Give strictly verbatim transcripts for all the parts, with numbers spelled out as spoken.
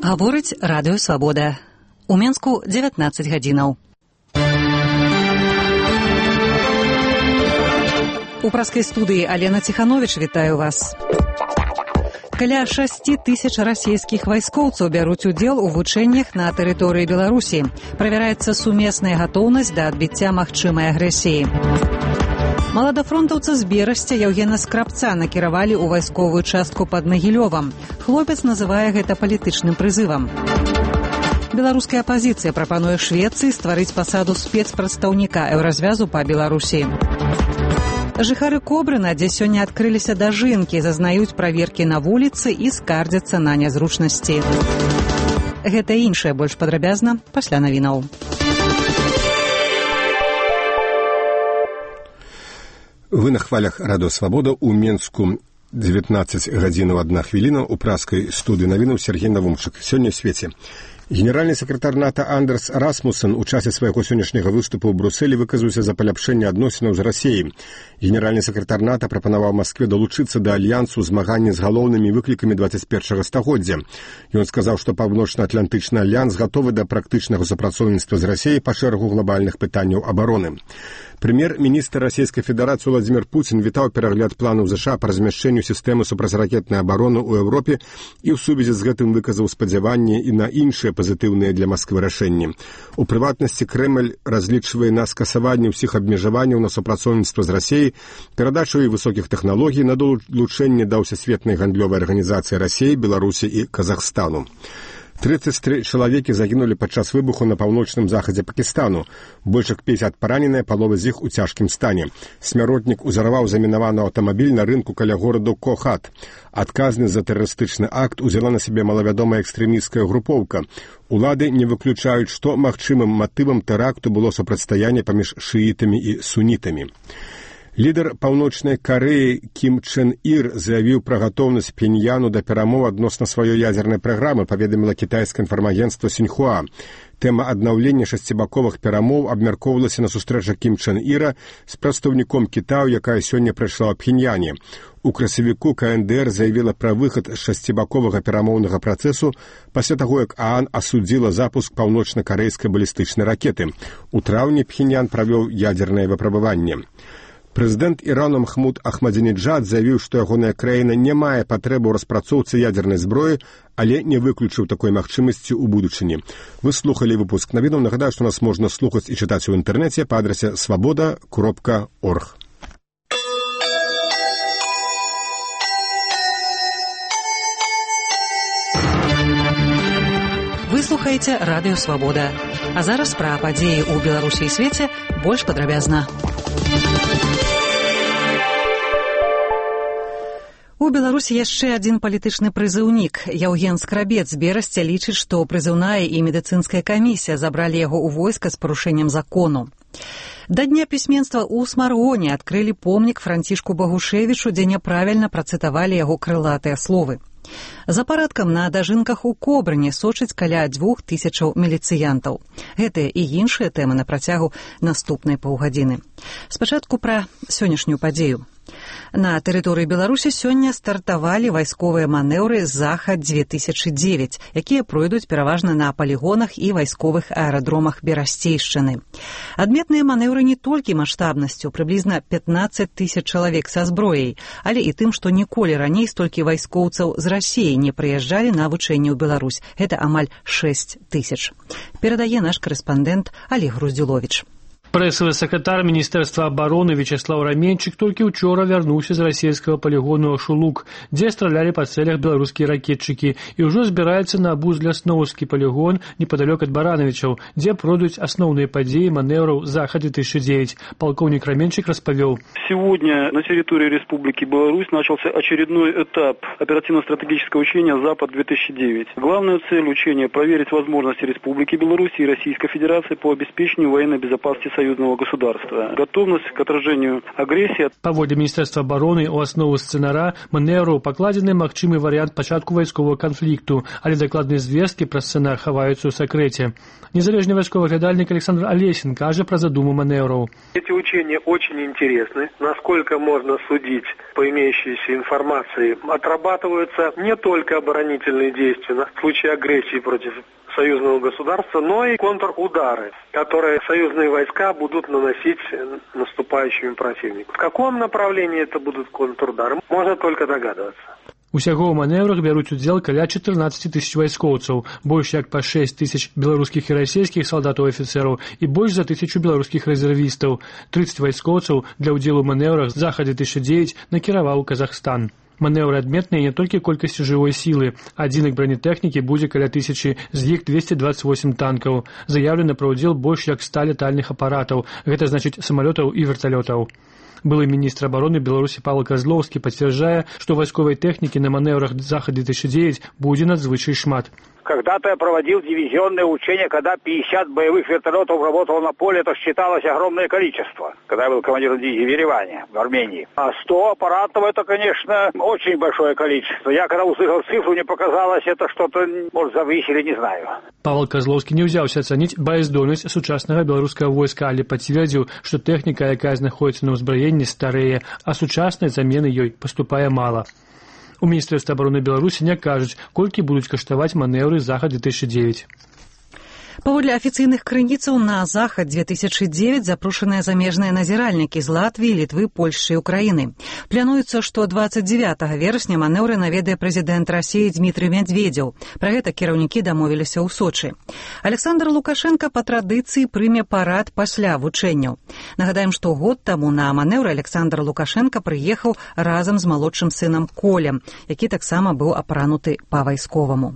Гаворыць радыё Свабода. У Менску дзевятнаццаць гадзінаў. У праскай студыі Алена Ціхановіч вітаю вас. Каля шасці тысяч расійскіх вайскоўцаў бяруць удзел у вучэннях на тэрыторыі Беларусі. Правяраецца сумесная гатоўнасць да адбіцця магчымай агрэсіі. Маладафронтаўца з Берасця Яўгена Скрабца накіравалі ў вайсковую частку пад Магілёвам. Хлопец называе гэта палітычным прызывам. Беларуская апазіцыя прапануе Швецыі стварыць пасаду спецпрадстаўніка еўразвязу па Беларусі. Жыхары Кобрына, дзе сёння адкрыліся дажынкі, зазнаюць праверкі на вуліцы і скардзяцца на нязручнасці. Гэта і іншае больш падрабязна пасля навінаў. Вы на хвалях радыё Свабода. У Менску дзевятнаццаць гадзінаў адна хвіліна. У праскай студыі навінаў Сергей Навумчык. Сёння ў свеце. Генеральны сакратар НАТО Андерс Расмуссен у часе свайго сённяшняга выступу ў Брусэлі выказаўся за паляпшэнне адносінаў з Расіяй. Генеральны сакратар НАТО прапанаваў Маскве далучыцца да альянсу змагання з галоўнымі выклікамі дваццаць першага стагоддзя. Ён сказаў, што Паўночна-Атлантычны альянс гатовы да практычнага супрацоўніцтва з Расіяй па шэрагу глобальных пытанняў абароны. Прэм'ер-міністр Расійскай Федэрацыі Владзімір Пуцін вітаў перагляд планаў ЗША па размяшчэнню сістэмы супрацьракетнай абароны ў Еўропе і ў сувязі з гэтым выказаў спадзяванне і на іншыя пазітыўныя для Масквы рашэнні. У прыватнасці Крэмль разлічвае на скасаванне ўсіх абмежаванняў на супрацоўніцтва з Расіяй, перадачу і высокіх тэхналогій на далучэнне да ўсесветнай гандлёвай арганізацыі Расіі, Беларусі і Казахстану. трыццаць тры чалавекі загінулі падчас выбуху на паўночным захадзе Пакістану. Больш як пяцьдзясят параненыя, палова з іх у цяжкім стане. Смяротнік узарваў замінаваны аўтамабіль на рынку каля гораду Кохат. Адказны за тэрарыстычны акт узяла на сябе малавядомая экстрэмісцкая групоўка. Улады не выключаюць, што магчымым матывам тэракту было супрацьстаянне паміж шыітамі і сунітамі. Лідар Паўночнай Карэі Кім Чен Ір заявіў пра гатоўнасць Пхеньяну да перамоў адносна сваёй ядзернай праграмы, паведаміла кітайскае інфармагенцтва Сіньхуа. Тэма аднаўлення шасцібаковых перамоў абмяркоўвалася на сустрэчах Кім Чен Іра з прадстаўніком Кітаю, якая сёння прайшла ў Пхеньяне. У красавіку ка эн дэ эр заявіла пра выхад з шасцібаковага перамоўнага працэсу пасля таго, як ААН асудзіла запуск паўночна-карэйскай балістычнай ракеты. У траўні Пхеньян правёў ядзернае выпрабаванне. Прэзідэнт Ірану Махмуд Ахмадзінеджад заявіў, што ягоная краіна не мае патрэбы ў распрацоўцы ядзернай зброі, але не выключыў такой магчымасці ў будучыні. Вы слухалі выпуск навінаў. Нагадаю, што нас можна слухаць і чытаць у інтэрнэце па адрасе свабода кропка орг. Вы слухаеце радыё Свабода. А зараз пра падзеі ў Беларусі і свеце больш падрабязна. У Беларусі яшчэ адзін палітычны прызыўнік. Яўген Скрабец з Берасця лічыць, што прызыўная і медыцынская камісія забралі яго ў войска з парушэннем закону. Да дня пісьменства ў Смаргоне адкрылі помнік Францішку Багушевічу, дзе няправільна працытавалі яго крылатыя словы. За парадкам на дажынках у Кобрыне сочыць каля дзвюх тысячаў міліцыянтаў. Гэтыя і іншыя тэмы на працягу наступнай паўгадзіны. Спачатку пра сённяшнюю падзею. На тэрыторыі Беларусі сёння стартавалі вайсковыя манеўры «Захад дзве тысячы дзевяць», якія пройдуць пераважна на палігонах і вайсковых аэрадромах Берасцейшчыны. Адметныя манеўры не толькі маштабнасцю, прыблізна пятнаццаць тысяч чалавек са зброяй, але і тым, што ніколі раней столькі вайскоўцаў з Расіі не прыязджалі на вучэнне ў Беларусь. Гэта амаль шэсць тысяч. Перадае наш карэспандэнт Олег Груздзіловіч. Прэсавы сакратар Міністэрства абароны Вячеслав Раменчык толькі ўчора вярнуўся з расійскага палігону Ашулук, дзе стралялі па цэлях беларускія ракетчыкі, і ўжо збіраецца на Бузля-Сноўскі палігон непадалёк ад Баранавічаў, дзе пройдуць асноўныя падзеі манеўраў «Захад две тысячи девять». Полковник Раменчик распавёў. Сегодня на территории Республики Беларусь начался очередной этап оперативно-стратегического учения «Запад две тысячи девять». Главная цель учения – проверить возможности Республики Беларусь и Российской Федерации по обеспечению военной безопасности союзного государства. Готовность к отражению агрессии. Паводле Міністэрства абароны у аснову сцэнара манеўру пакладзены магчымы варыянт пачатку вайсковага канфлікту, але дакладныя звесткі пра сцэнар хаваюцца ў сакрэце. Незалежны вайсковы глядальнік Александр Олесин кажа пра задуму манеўраў. Эти учения очень интересны. Насколько можно судить по имеющейся информации, отрабатываются не только оборонительные действия в случае агрессии против союзного государства, но и контрудары, которые союзные войска будут наносить наступающим противнику. В каком направлении это будут контрудары, можно только догадываться. Усяго ў манеўрах бяруць удзел каля чатырнаццаць тысяч вайскоўцаў, больш як па шэсць тысяч беларускіх і расійскіх салдатаў і афіцэраў і больш за тысячу беларускіх рэзервістаў. трыццаць вайскоўцаў для ўдзелу ў манеўрах захад две тысячи девять накіраваў Казахстан. Манеўры адметныя не толькі колькасцю жывой сілы. Адзінак бронетэхнікі будзе каля тысячы, з іх двести двадцать восемь танкаў. Заяўлена пра ўдзел больш як ста летальных апаратаў, гэта значыць самалётаў і верталётаў. Былы министр обороны Беларуси Павел Козловский подтверждая, что войсковой техники на маневрах Захад две тысячи девять будет надзвычай шмат. Когда-то я проводил дивизионные учения, когда пятьдесят боевых вертолетов работало на поле, это считалось огромное количество, когда я был командиром дивизии в Ереване, в Армении. А сто аппаратов это, конечно, очень большое количество. Я когда услышал цифру, мне показалось, это что-то, может, завысили, не знаю. Павел Козловский не ўзяўся ацаніць баяздольнасць сучаснага беларускага войска, але пацвердзіў, што тэхніка, якая знаходзіцца на ўзбраенні, старэе, а сучаснай замены ёй паступае мала. У Міністэрстве абароны Беларусі не кажуць, колькі будуць каштаваць манеўры Захад две тысячи девять. Паводле афіцыйных крыніцаў на Захад две тысячи девять запрошаныя замежныя назіральнікі з Латвіі, Літвы, Польшчы і Украіны. Плануецца, што двадцать девятого верасня манеўры наведае прэзідэнт Расіі Дмітрый Медведзеў. Пра гэта кіраўнікі дамовіліся ў Сочы. Александр Лукашенко па традыцыі прыме парад пасля вучэнняў. Нагадаем, што год таму на манеўры Александр Лукашенко прыехаў разам з малодшым сынам Колем, які таксама быў апрануты па-вайсковаму.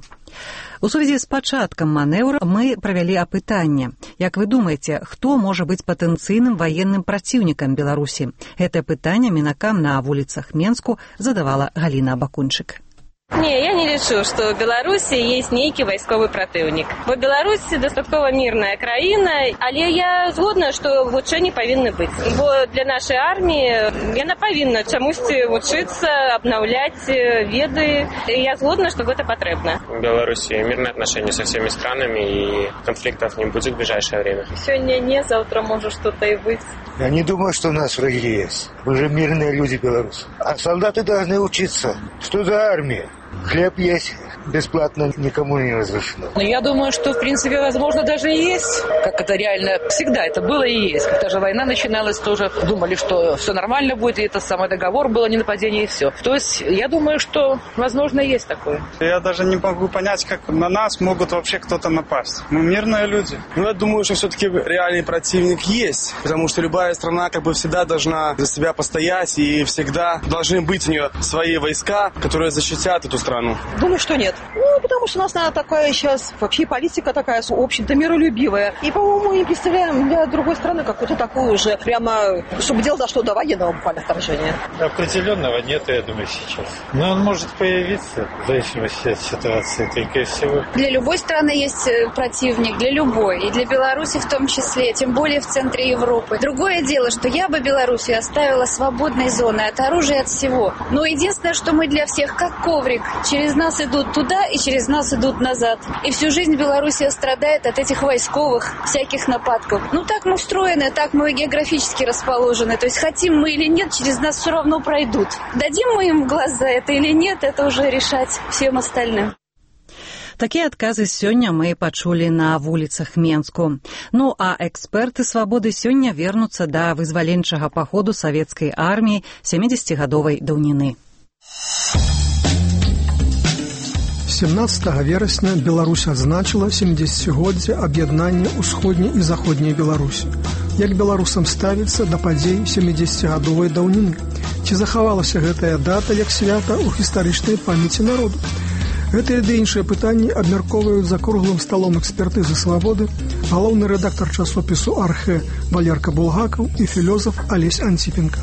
У сувязі з пачаткам манеўра мы правялі апытанне. Як вы думаеце, хто можа быць патэнцыйным ваенным праціўнікам Беларусі? Гэтае пытанне мінакам на вуліцах Менску задавала Галіна Абакунчык. Не, я не лічу, што ў Беларусі ёсць нейкі вайсковы праціўнік. Бо Беларусь дастаткова мірная краіна, але я згодна, што вучэнні павінны быць. Бо для нашай арміі яна павінна чамусьці вучыцца, абнаўляць веды. Я згодна, што гэта патрэбна. В Беларуси мирные отношения со всеми странами, и конфликтов не будет в ближайшее время. Сегодня не, завтра может что-то и быть. Я не думаю, что у нас враги есть. Мы же мирные люди, белорусы. А солдаты должны учиться. Что за армия? Хлеб есть, бесплатно никому не разрешено. Но я думаю, что, в принципе, возможно, даже и есть. Как это реально всегда это было и есть. Когда же война начиналась, тоже думали, что все нормально будет, и это самый договор было, не нападение, и все. То есть, я думаю, что, возможно, есть такое. Я даже не могу понять, как на нас могут вообще кто-то напасть. Мы мирные люди. Ну, я думаю, что все-таки реальный противник есть, потому что любая страна как бы всегда должна за себя постоять, и всегда должны быть у нее свои войска, которые защитят эту страну. Думаю, что нет. Ну, потому что у нас наверное, такая сейчас вообще политика такая, в общем-то, миролюбивая. И, по-моему, не представляем для другой страны какую-то такую уже, прямо, чтобы дело дошло до военного буквально вторжения. Определенного нет, я думаю, сейчас. Но он может появиться в зависимости от ситуации, только и всего. Для любой страны есть противник, для любой. И для Беларуси в том числе, тем более в центре Европы. Другое дело, что я бы Белоруссию оставила свободной зоной от оружия, от всего. Но единственное, что мы для всех как коврик. Через нас идут туда и через нас идут назад. И всю жизнь Белоруссия страдает от этих войсковых всяких нападков. Ну так мы устроены, так мы географически расположены. То есть хотим мы или нет, через нас все равно пройдут. Дадим мы им в глаз за это или нет, это уже решать всем остальным. Такія адказы сёння мы пачулі на вуліцах Менску. Ну, а эксперты «Свабоды» сёння вернуцца да вызваленчага паходу савецкай арміі сямідзесяцігадовай даўніны. семнадцатого верасня Беларусь адзначыла сямідзесяцігоддзе аб'яднання ўсходняй і заходняй Беларусі. Як беларусам ставіцца да падзей сямідзесяцігадовай даўніны? Ці захавалася гэтая дата як свята ў гістарычнай памяці народу? Гэтыя ды іншыя пытанні абмяркоўваюць за круглым сталом экспертызы «Свабоды» галоўны рэдактар часопісу «Архэ» Валерка Булгакаў і філёзаф Алесь Антипенко.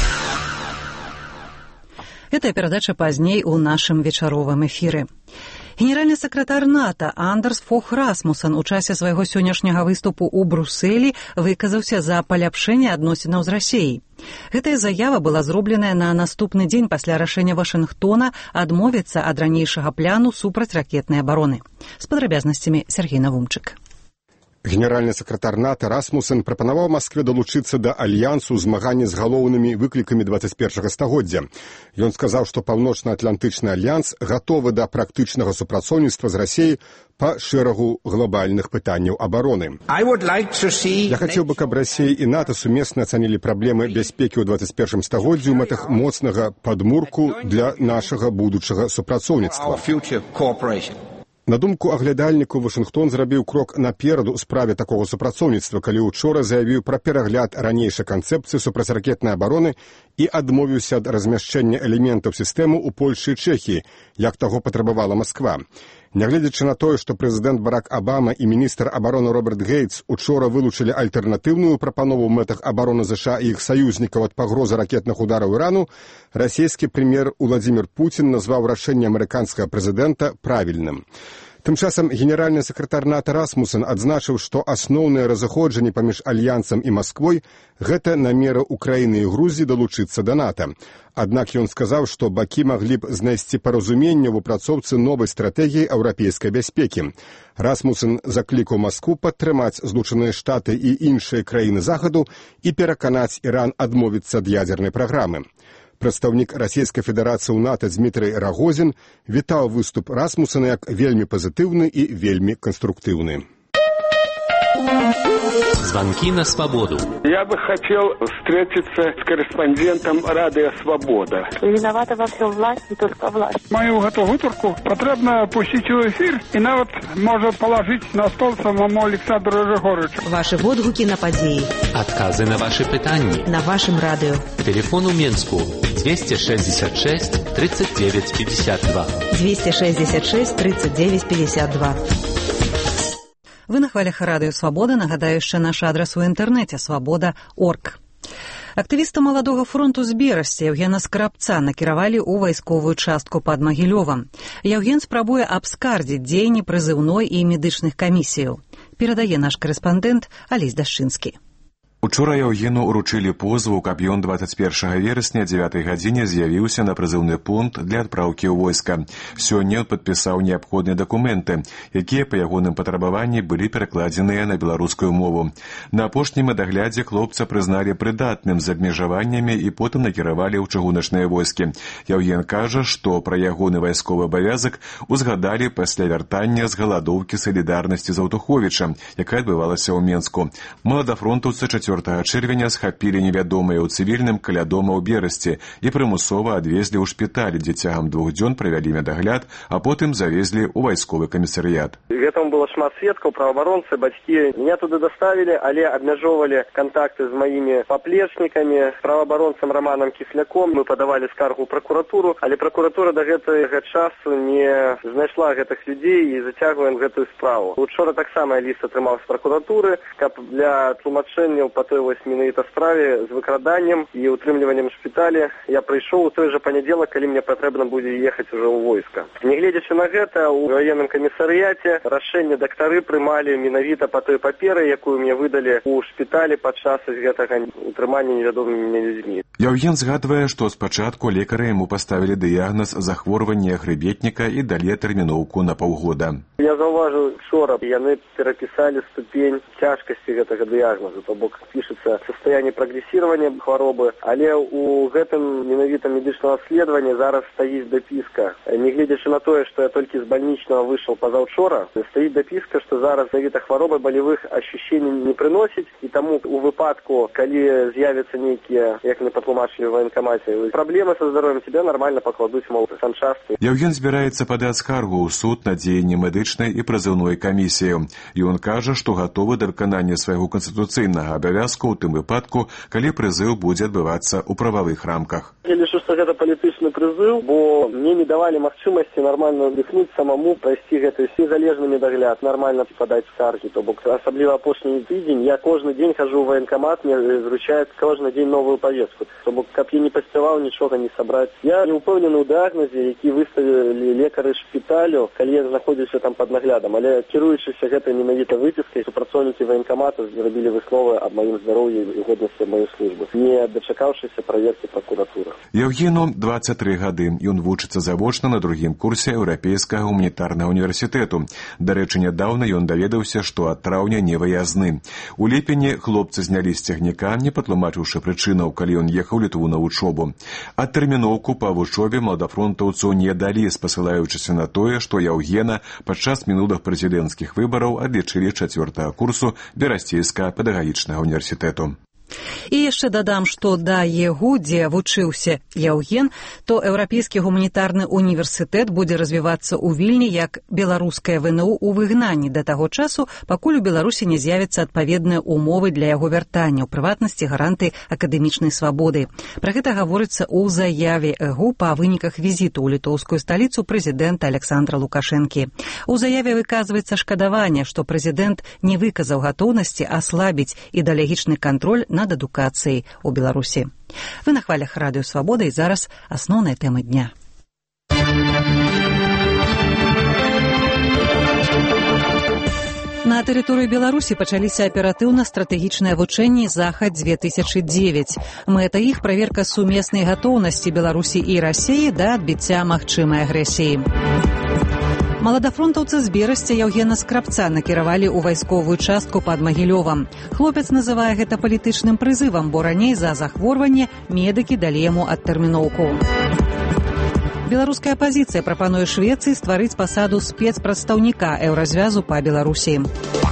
Гэтая перадача пазней у нашым вечаровым эфіры. Генеральны сакратар НАТО Андерс Фох Расмуссен у часе свайго сённяшняга выступу ў Брусэлі выказаўся за паляпшэнне адносінаў з Расіяй. Гэтая заява была зробленая на наступны дзень пасля рашэння Вашынгтона адмовіцца ад ранейшага пляну супрацьракетнай абароны. З падрабязнасцямі Сергей Навумчык. Генеральны сакратар НАТО Расмуссен прапанаваў Маскве далучыцца да альянсу змагання з галоўнымі выклікамі двадцять першага стагоддзя. Ён сказаў, што паўночна-атлантычны альянс гатовы да практычнага супрацоўніцтва з Расіяй па шэрагу глобальных пытанняў абароны. Я хацеў бы, каб Расія і НАТО сумесна ацанілі праблемы бяспекі ў двадцять першым стагоддзі ў мэтах моцнага падмурку для нашага будучага супрацоўніцтва. На думку аглядальнікаў, Вашынгтон зрабіў крок наперад у справе такога супрацоўніцтва, калі учора заявіў пра перагляд ранейшай канцэпцыі супрацьракетнай абароны і адмовіўся ад размяшчэння элементаў сістэмы ў Польшы і Чэхіі, як таго патрабавала Масква. Нягледзячы на тое, што прэзідэнт Барак Абама і міністр абароны Роберт Гейтс учора вылучылі альтэрнатыўную прапанову ў мэтах абароны ЗША і іх саюзнікаў ад пагрозы ракетных удараў Ірану, расійскі прэм'ер Уладзімір Пуцін назваў рашэнне амерыканскага прэзідэнта правільным. Тым часам генеральны сакратар НАТО Расмуссен адзначыў, што асноўныя разыходжанні паміж альянсам і Масквой – гэта намеры Украіны і Грузіі далучыцца да НАТО. Аднак ён сказаў, што бакі маглі б знайсці паразуменне ў апрацоўцы новай стратэгіі еўрапейскай бяспекі. Расмуссен заклікаў Маскву падтрымаць Злучаныя Штаты і іншыя краіны Захаду і пераканаць Іран адмовіцца ад ядзернай праграмы. Прадстаўнік Расійскай Федэрацыі ў НАТО Дмітрый Рагозін вітаў выступ Расмуссена як вельмі пазітыўны і вельмі канструктыўны. Звонки на свободу. Я бы хотел встретиться с корреспондентом Радио Свобода. Виновата во всем власть, не только власть. Мою эту гутарку потрібно пустити у ефір і навіть може положити на стол самому Олександру Григоровичу. Ваши водгуки на події. Отказы на ваши питания. На вашем радио. Телефон у Менску двести шестьдесят шесть тридцать девять пятьдесят два. двести шестьдесят шесть тридцать девять пятьдесят два. Вы на хвалях Радыё Свабода. Нагадаю яшчэ наш адрас у інтэрнэце свабода крапка орг. Актывіста маладога фронту з Берасці Яўгена Скрабца накіравалі ў вайсковую частку пад Магілёвам. Яўген спрабуе абскардзіць дзеянні прызыўной і медычных камісіяў. Перадае наш корэспандэнт Алесь Дашчынскі. Учора Яўгену ўручылі позву, каб ён двадцать першага верасня дзевятай гадзіне з'явіўся на прызыўны пункт для адпраўкі ў войска. Сёння ён падпісаў неабходныя дакументы, якія па ягоным патрабаванні былі перакладзеныя на беларускую мову. На апошнім адаглядзе хлопца прызналі прыдатным з абмежаваннямі і потым накіравалі ў чыгуначныя войскі. Яўген кажа, што пра ягоны вайсковы абавязак узгадалі пасля вяртання з галадоўкі салідарнасці з Аўтуховіча, якая адбывалася ў Менску. Маладафронтаўцы чацвёртага чэрвеня схапілі невядомыя ў цывільным каля дома ў Берасці і прымусова адвезлі ў шпіталь, дзе цягам двух дзён правялі медагляд, а потым завезлі ў вайсковы камісарыят. Гэтаму было шмат сведкаў, праваабаронцы, бацькі. Меня туды даставілі, але абмяжоўвалі кантакты з маімі паплечнікамі, праваабаронцам Романом Кісляком. Мы падавалі скаргу ў пракуратуру, але пракуратура да гэтага часу не знайшла гэтых людзей і зацягваем гэтую справу. Учора таксама ліст атрымаў з пракуратуры, каб для тлумачэнняў па той вось менавіта справе з выкраданнем і утрымліваннем шпіталі я прыйшоў у той жа панядзелак, калі мне патрэбна будзе ехаць ужо ў войска. Нягледзячы на гэта, у ваенным камісарыяце рашэнне дактары прымалі менавіта па той паперы, якую мне выдалі ў шпіталі падчас гэтага утрымання невядомымі людзьмі. Яўген згадвае, што спачатку лекары яму паставілі дыягназ захворвання хрыбетніка і далі тэрміноўку на паўгода. Я заўважыў учора, яны перапісалі ступень цяжкасці гэтага дыягназу, то бок пішецца состояние прогрессирования хваробы, але у гэтым менавіта медычного обследования зараз стаіць дапіска. Нягледзячы на тое, што я толькі з бальнічного вышел пазаўчора, стаіць дапіска, што зараз менавіта хваробы болевых ощущений не прыносіць, і таму у выпадку, калі з'явяцца нейкія, як мне патлумачылі ў военкамаце, праблемы са здароўем, тебя нормально пакладуць, мол, санчасткі. Яўген збіраецца падаць скаргу ў суд на дзеянні медычнай і прызыўной камісіі. Ён кажа, што гатовы да выканання свайго канстытуцыйнага абавязку ў тым выпадку, калі прызыў будзе адбывацца ў прававых рамках. Я лічу, што гэта палітычны прызыў, бо мне не давалі магчымасці нармальна дыхнуць самому, прайсці гэты незалежны медагляд, нармальна падаць скаргі. То бок асабліва апошні тыдзень я кожны дзень хожу ў военкомат, мне зручаюць кожны дзень новую повестку. То бок каб я не паспяваў нічога не сабраць. Я не упэўнены ў дыягназе, які выставілі лекары шпіталю, калі я знаходзіўся там пад наглядам, але кіруючыся гэтай менавіта выпіскай, супрацоўнікі военкомата зрабілі высновы аб маім здароўі і годнасці маёй службы, не дачакаўшыся праверкі пракуратуры. Яўгену дваццаць тры гады. Ён вучыцца завочна на другім курсе Еўрапейскага гуманітарнага універсітэту. Дарэчы, нядаўна ён даведаўся, што ад траўня не выязны. У ліпені хлопцы знялі з цягніка, не патлумачыўшы прычынаў, калі ён ехаў Літву на вучобу. Адтэрміноўку па вучобе маладафронтаўцу не далі, спасылаючыся на тое, што Яўгена падчас мінулых прэзідэнцкіх выбараў адлічылі чацвёртага курсу Берасцейскага педагагічнага універсітэту. І яшчэ дадам, што да ЕГУ, дзе вучыўся Яўген, то Еўрапейскі гуманітарны універсітэт будзе развівацца ў Вільні як беларускае ВНУ ў выгнанні да таго часу, пакуль у Беларусі не з'явяцца адпаведныя умовы для яго вяртання, у прыватнасці гаранты акадэмічнай свабоды. Пра гэта гаворыцца ў заяве ЕГУ па выніках візіту ў літоўскую сталіцу прэзідэнта Александра Лукашэнкі. У заяве выказваецца шкадаванне, што прэзідэнт не выказаў гатоўнасці аслабіць ідэалагічны кантроль на над адукацыяй у Беларусі. Вы на хвалях Радыё Свабода, і зараз асноўныя тэмы дня. На тэрыторыі Беларусі пачаліся аператыўна-стратэгічныя вучэнні «Захад-две тысячы девять». Мэта іх – праверка сумеснай гатоўнасці Беларусі і Расіі да адбіцця магчымай агрэсіі. Маладафронтаўца з Берасця Яўгена Скрабца накіравалі ў вайсковую частку пад Магілёвам. Хлопец называе гэта палітычным прызывам, бо раней за захворванне медыкі далі яму адтэрміноўку. Беларуская апазіцыя прапануе Швецыі стварыць пасаду спецпрадстаўніка Еўразвязу па Беларусі.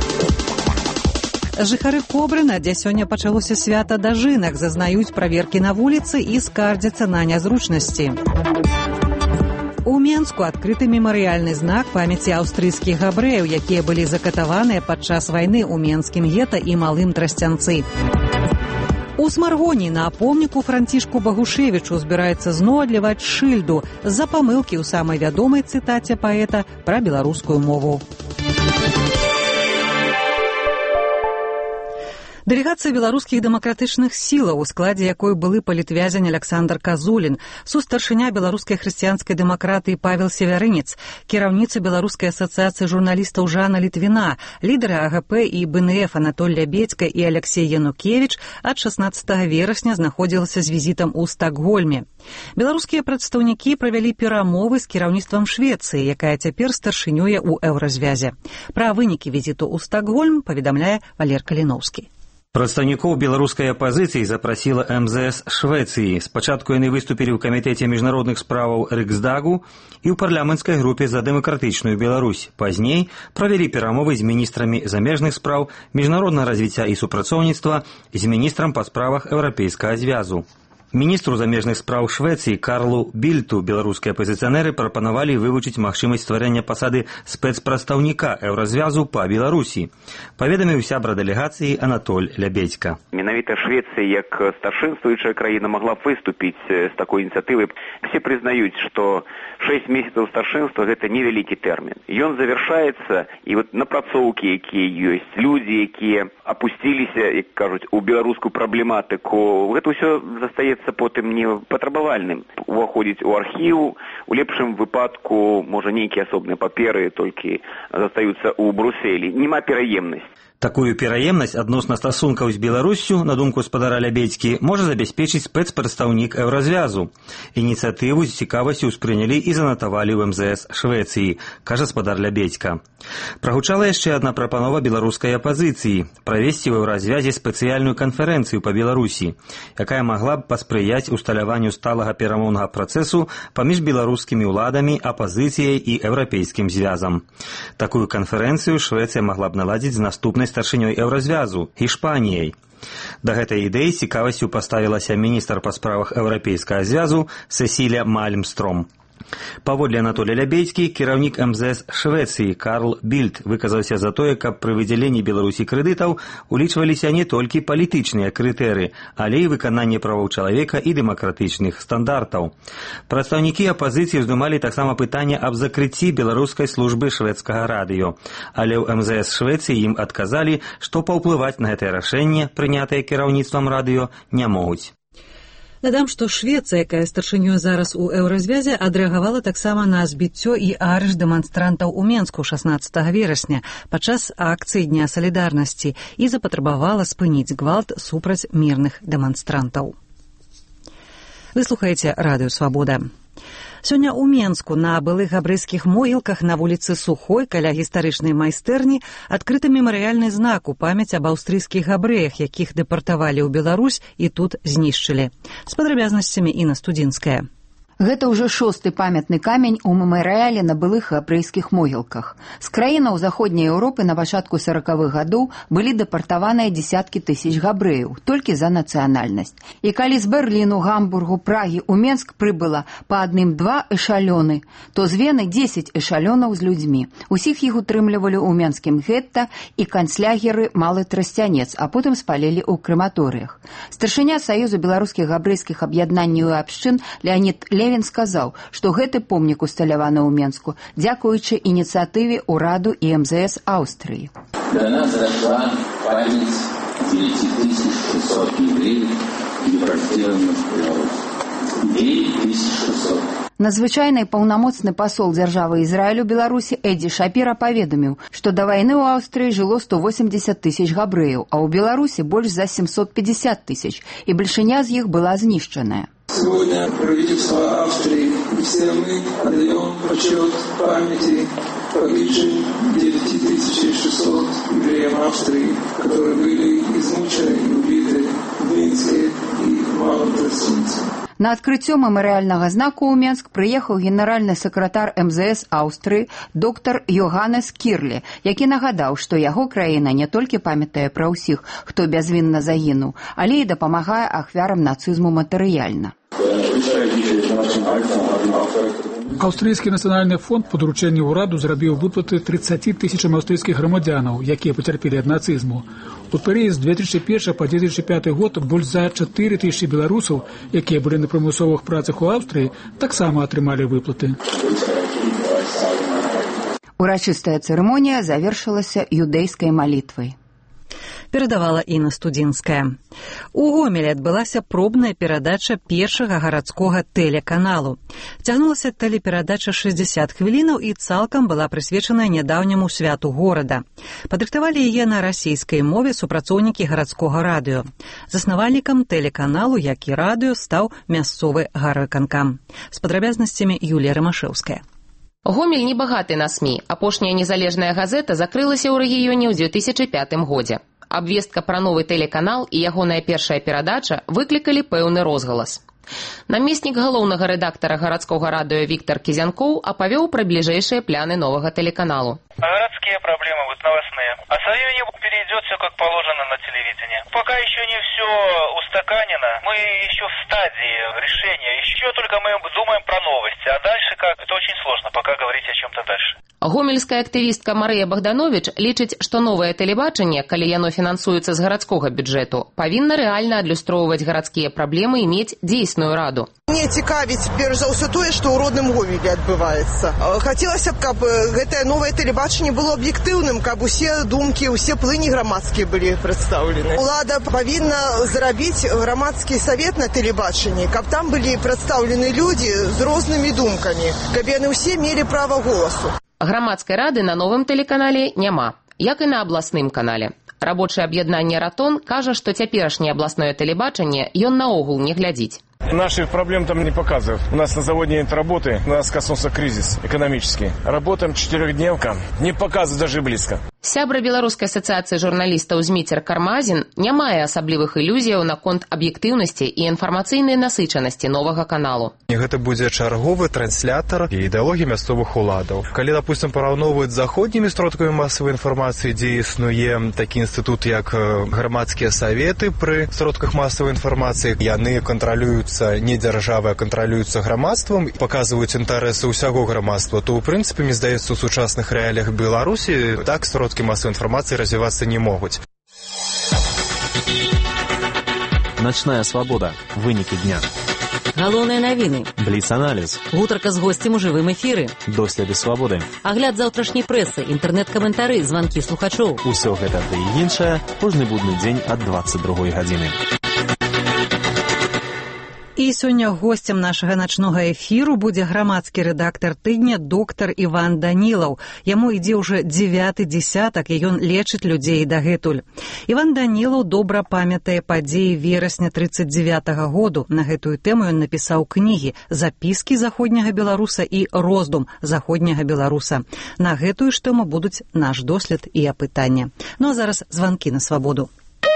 Жыхары Кобрына, дзе сёння пачалося свята дажынак, зазнаюць праверкі на вуліцы і скардзяцца на нязручнасці. У Менску адкрыты мемарыяльны знак памяці аўстрыйскіх габрэяў, якія былі закатаваныя падчас вайны ў Менскім гета і Малым Трасцянцы. У Смаргоні на помніку Францішку Багушевічу збіраецца зноў адліваць шыльду з-за памылкі ў самай вядомай цытаце паэта пра беларускую мову. Дэлегацыя беларускіх дэмакратычных сілаў, у складзе якой былы палітвязень Александр Казулін, сустаршыня беларускай хрысціянскай дэмакратыі Павел Севярынец, кіраўніца беларускай асацыяцыі журналістаў Жанна Літвіна, лідары АГП і БНФ Анатоль Лябедзька і Алексей Янукевіч ад шаснаццатага верасня знаходзілася з візітам у Стакгольме. Беларускія прадстаўнікі правялі перамовы з кіраўніцтвам Швецыі, якая цяпер старшынюе ў Еўразвязе. Пра вынікі візіту ў Стакгольм паведамляе Валер Каліноўскі. Прадстаўнікоў беларускай апазіцыі запрасіла эм зэ эс Швецыі. Спачатку яны выступілі ў камітэце міжнародных справаў Рыксдагу і ў парламенцкай групе за дэмакратычную Беларусь. Пазней правялі перамовы з міністрамі замежных спраў, міжнароднага развіцця і супрацоўніцтва, з міністрам па справах Еўрапейскага звязу. Міністру замежных спраў Швецыі Карлу Більту беларускія апазіцыянеры прапанавалі вывучыць магчымасць стварэння пасады спецпрадстаўніка Еўразвязу па Беларусі, паведаміў сябра дэлегацыі Анатоль Лябедзька. Менавіта Швецыя, як старшынствуючая краіна, магла выступіць з такой ініцыятывай. Все прызнаюць, што шэсць месяцаў старшынства – гэта невялікі тэрмін. Ён завяршаецца, і вот напрацоўкі, якія ёсць, людзі, якія апусціліся, як кажуць, у беларускую праблематыку, гэта ўсё застаецца потым не патрабавальным. Уваходзіць у архіў, у лепшым выпадку, можа, нейкія асобныя паперы толькі застаюцца ў Брусэлі. Нема пераемнасці. Такую пераемнасць адносна стасункаў з Беларуссю, на думку спадара Лябедзькі, можа забяспечыць спецпрадстаўнік Еўразвязу. Ініцыятыву з цікавасцю ўспрынялі і занатавалі ў эм зэ эс Швецыі, кажа спадар Лябедзька. Прагучала яшчэ адна прапанова беларускай апазіцыі – правесці ў Еўразвязе спецыяльную канферэнцыю па Беларусі, якая магла б паспрыяць усталяванню сталага перамоўнага працэсу паміж беларускімі ўладамі, апазіцыяй і Еўрапейскім звязам. Такую канферэнцыю Швецыя магла б наладзіць з наступнай старшынёй Еўразвязу – Ішпаніяй. Да гэтай ідэі цікавасцю паставілася міністр па справах Еўрапейскага звязу Сесілія Мальмстром. Паводле Анатолія Лябейскі, кіраўнік эм зэ эс Швецыі Карл Більд выказаўся за тое, каб пры выдзяленні Беларусі крэдытаў улічваліся не толькі палітычныя крытэры, але і выкананне правоў чалавека і дэмакратычных стандартаў. Прадстаўнікі апазіцыі ўздымалі таксама пытанне аб закрыцці беларускай службы шведскага радыё, але ў эм зэ эс Швецыі ім адказалі, што паўплываць на гэтае рашэнне, прынятае кіраўніцтвам радыё, не могуць. Дадам, што Швецыя, якая старшынёй зараз у еўразвязе, адрэагавала таксама на збіццё і арышт дэманстрантаў у Менску шаснаццатага верасня падчас акцыі Дня салідарнасці і запатрабавала спыніць гвалт супраць мірных дэманстрантаў. Вы слухаеце радыё «Свабода». Сёння ў Менску на былых габрэйскіх могілках на вуліцы Сухой каля гістарычнай майстэрні адкрыты мемарыяльны знак у памяць аб аўстрыйскіх габрэях, якіх дэпартавалі ў Беларусь і тут знішчылі. З падрабязнасцямі Інна Студзінская. Гэта ўжо шосты памятны камень у мемарыяле на былых габрэйскіх могілках. З краінаў заходняй Еўропы на пачатку саракавых гадоў былі дэпартаваныя дзесяткі тысяч габрэяў, толькі за нацыянальнасць. І калі з Берліну, Гамбургу, Прагі ў Менск прыбыла па адным-два эшалёны, то з Вены дзесяць эшалёнаў з людзьмі. Усіх іх утрымлівалі ў менскім гетта і канцлягеры Малы Трасцянец, а потым спалілі ў крэматорыях. Старшыня Саюзу беларускіх габрэйскіх аб'яднанняў і абшчын Леонід Левін Левін сказаў, што гэты помнік усталяваны ў Менску дзякуючы ініцыятыве ўраду і эм зэ эс Аўстрыі. До нас дошла память девять тысяч шестьсот евреев, депортированных в Беларусь. девять тысяч шестьсот. Надзвычайны паўнамоцны пасол дзяржавы Ізраіль у Беларусі Эдзі Шапіра паведаміў, што да вайны ў Аўстрыі жыло сто восемьдесят тысяч габрэяў, а ў Беларусі больш за семьсот пятьдесят тысяч, і бальшыня з іх была знішчаная. Сегодня правительство Австрии и все мы отдаем почет памяти погибшим девять тысяч шестьсот евреям Австрии, которые были измучены и убиты в Минске и Малом Трасцянце. На адкрыццё мемарыяльнага знаку ў Менск прыехаў генеральны сакратар эм зэ эс Аўстрыі доктар Йоганнес Кірле, які нагадаў, што яго краіна не толькі памятае пра ўсіх, хто бязвінна загінуў, але і дапамагае ахвярам нацызму матэрыяльна. Аўстрыйскі нацыянальны фонд па даручэнню ўраду зрабіў выплаты тридцати тысячам аўстрыйскіх грамадзянаў, якія пацярпелі ад нацызму. У перыяд з две тысячи першы па две тысячи пяты год больш за чатыры тысячы беларусаў, якія былі на прымусовых працах у Аўстрыі, таксама атрымалі выплаты. Урачыстая цырымонія завершылася юдэйскай малітвай. Перадавала Інна Студзінская. У Гомелі адбылася пробная перадача першага гарадскога тэлеканалу. Цягнулася тэлеперадача шэсцьдзесят хвілінаў і цалкам была прысвечана нядаўняму святу горада. Падрыхтавалі яе на расійскай мове супрацоўнікі гарадскога радыё. Заснавальнікам тэлеканалу, як і радыё, стаў мясцовы гарвыканкам. З падрабязнасцямі Юлія Рамашэўская. Гомель небагаты на СМІ. Апошняя незалежная газета закрылася ў рэгіёне ў две тысячи пятым годзе. Абвестка пра новы тэлеканал і ягоная першая перадача выклікалі пэўны розгалас. Намеснік галоўнага рэдактара гарадскога радыё Віктор Кізянкоў апавёў пра бліжэйшыя пляны новага тэлеканалу. Городские проблемы, вот новостные. А со временем перейдет все как положено на телевидение. Пока еще не все устаканено. Мы еще в стадии решения. Еще только мы думаем про новости. А дальше как? Это очень сложно пока говорить о чем-то дальше. Гомельская актывістка Марыя Богданович лічыць, што новае тэлебачанне, калі яно фінансуецца з гарадскога бюджэту, павінна рэальна адлюстроўваць гарадскія праблемы і мець дзейсную раду. Мне цікавіць, перш за ўсё тое, што ў родным Гомелі адбываецца. Хацелася б, каб гэтае новае тэлебачанне было аб'ектыўным, каб усе думкі, усе плыні грамадскія былі прадстаўлены. Улада павінна зрабіць грамадскі савет на тэлебачанні, каб там былі прадстаўлены людзі з рознымі думкамі, каб яны ўсе мелі права голасу. Грамадскай рады на новым тэлеканале няма, як і на абласным канале. Рабочае аб'яднанне «Ратон» кажа, што цяперашняе абласное тэлебачанне ён наогул не глядзіць. Наших проблем там не показывают. У нас на заводе нет работы, у нас коснулся кризис экономический. Работаем четырехдневка, не показывают даже близко. Сябра Беларускай асацыяцыі журналістаў Зміцер Кармазін не мае асаблівых ілюзіяў наконт аб'ектыўнасці і інфармацыйнай насычанасці новага каналу. Гэта будзе чарговы транслятар ідэалогіі мясцовых уладаў. Калі, допустим, параўноўваюць з заходнімі сродкамі масавай інфармацыі, дзе існуе такі інстытут, як грамадскія саветы пры сродках масавай інфармацыі, яны кантралююць кантралююцца не дзяржавай, а кантралююцца грамадствам, паказваюць інтарэсы ўсяго грамадства, то, ў прынцыпе, мне здаецца, у сучасных рэаліях Беларусі так сродкі масавай інфармацыі развівацца не могуць. Начная свабода. Вынікі дня. Галоўныя навіны. Бліц-аналіз. Гутарка з госцем у жывым эфіры. Доследы свабоды. Агляд заўтрашняй прэсы, інтэрнэт-каментары, званкі слухачоў. Усё гэта і іншае кожны будны дзень ад дваццаць другой гадзіны. І сёння госцем нашага начнога эфіру будзе грамадскі рэдактар тыдня доктар Іван Данілаў. Яму ідзе ўжо дзевяты дзесятак, і ён лечыць людзей дагэтуль. Іван Данілаў добра памятае падзеі верасня трыццаць дзевятага году. На гэтую тэму ён напісаў кнігі «Запіскі заходняга беларуса» і «Роздум заходняга беларуса». На гэтую ж тэму будуць наш дослед і апытанне. Ну а зараз званкі на свабоду.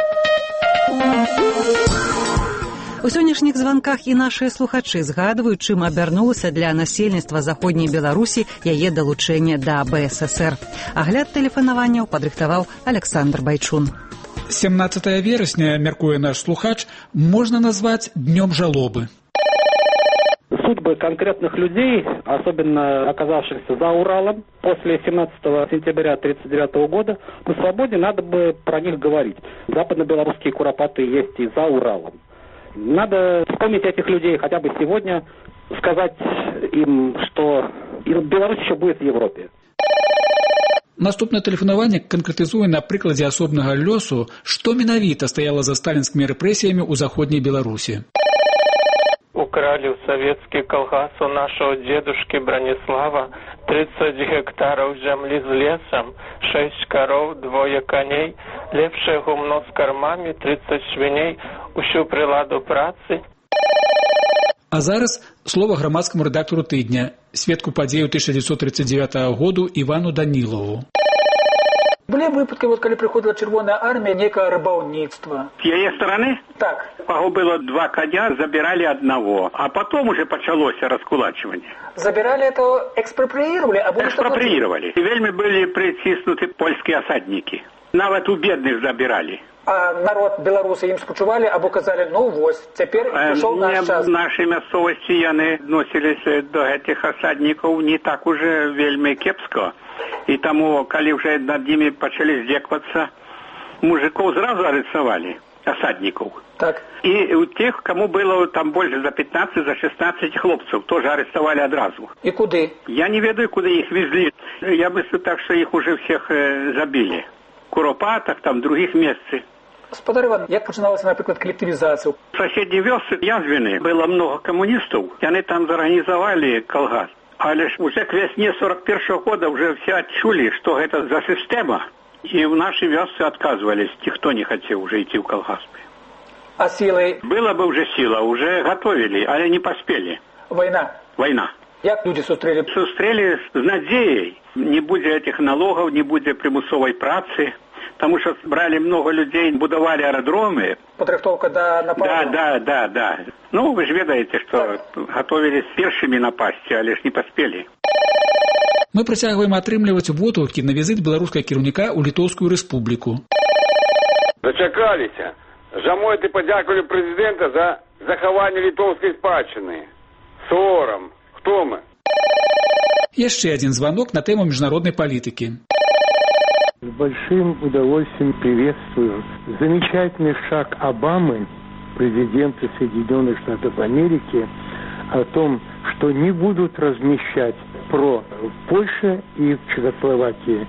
У сённяшніх званках і нашыя слухачы згадваюць, чым абярнулася для насельніцтва заходняй Беларусі яе далучэнне да бэ эс эсэр. Агляд тэлефанаванняў падрыхтаваў Александр Байчун. сямнаццатае верасня, мяркуе наш слухач, можна назваць днём жалобы. Судьбы конкретных людей, особенно оказавшихся за Уралом, после семнадцатого сентября тридцать девятого года, на свободе надо бы про них говорить. Западно-белорусские куропаты есть и за Уралом. Надо вспомнить этих людей хотя бы сегодня, сказать им, что Беларусь еще будет в Европе. Наступнае тэлефанаванне канкрэтызуе на прыкладзе асобнага лёсу, што менавіта стаяла за сталінскімі рэпрэсіямі ў заходняй Беларусі. Украли в советский колхоз у нашего дедушки Бронислава тридцать гектаров земли с лесом, шесть коров, двое коней, лепшее гумно с кормами, тридцать свиней, усю приладу працы. А зараз слова грамадскаму рэдактару тыдня, сведку падзею тысяча девятьсот тридцать девятого году Івану Данілову. Были выпадки, вот когда приходила Червоная армия, некое рыболовництво. С ее стороны? Так. Было два коня, забирали одного, а потом уже началось раскулачивание. Забирали это, экспроприировали? А экспроприировали. И вельми были притиснуты польские осадники. Нават у бедных забирали. А народ белорусы им спочували, або казали, ну вось, теперь пришел наш час. В нашей местности яны относились до этих осадников не так уже вельми кепско. И тому, когда уже над ними начали здекваться, мужиков сразу арестовали, осадников. Так. И у тех, кому было там больше за пятнадцать, за шестнадцать хлопцев, тоже арестовали одразу. И куда? Я не ведаю, куда их везли. Я мыслю так, что их уже всех э, забили. В Куропатах, там, других местах. Господар Иван, як починалася, наприклад, коллективизація? В соседней вёске Язвины было много коммунистов, и они там зорганизовали колгасп. Але ж уже к весне сорок первого года уже все отчули, что это за система. И в нашей вёске отказывались, никто не хотел уже идти в колгоспы. А силой? Была бы уже сила, уже готовили, але не поспели. Война? Война. Як люди сустрели? Сустрели с надеей. Не будет этих налогов, не будет примусовой працы. Потому что брали много людей, будовали аэродромы. Подрыхтовка до нападу? Да, да, да, да. Ну, вы же ведаете, что так. Готовились первыми напасть, а лишь не поспели. Мы працягваем атрымліваць водгукі на візіт беларускага кіраўніка ў Літоўскую рэспубліку. Дачакаліся. Жамой ты падзякувалі прэзідэнта за захаванне літоўскай спадчыны. Сорам. Хто мы? Яшчэ адзін званок на тэму міжнароднай палітыкі. С большим удовольствием приветствую замечательный шаг Обамы, президента Соединенных Штатов Америки, о том, что не будут размещать ПРО в Польше и в Чехословакии.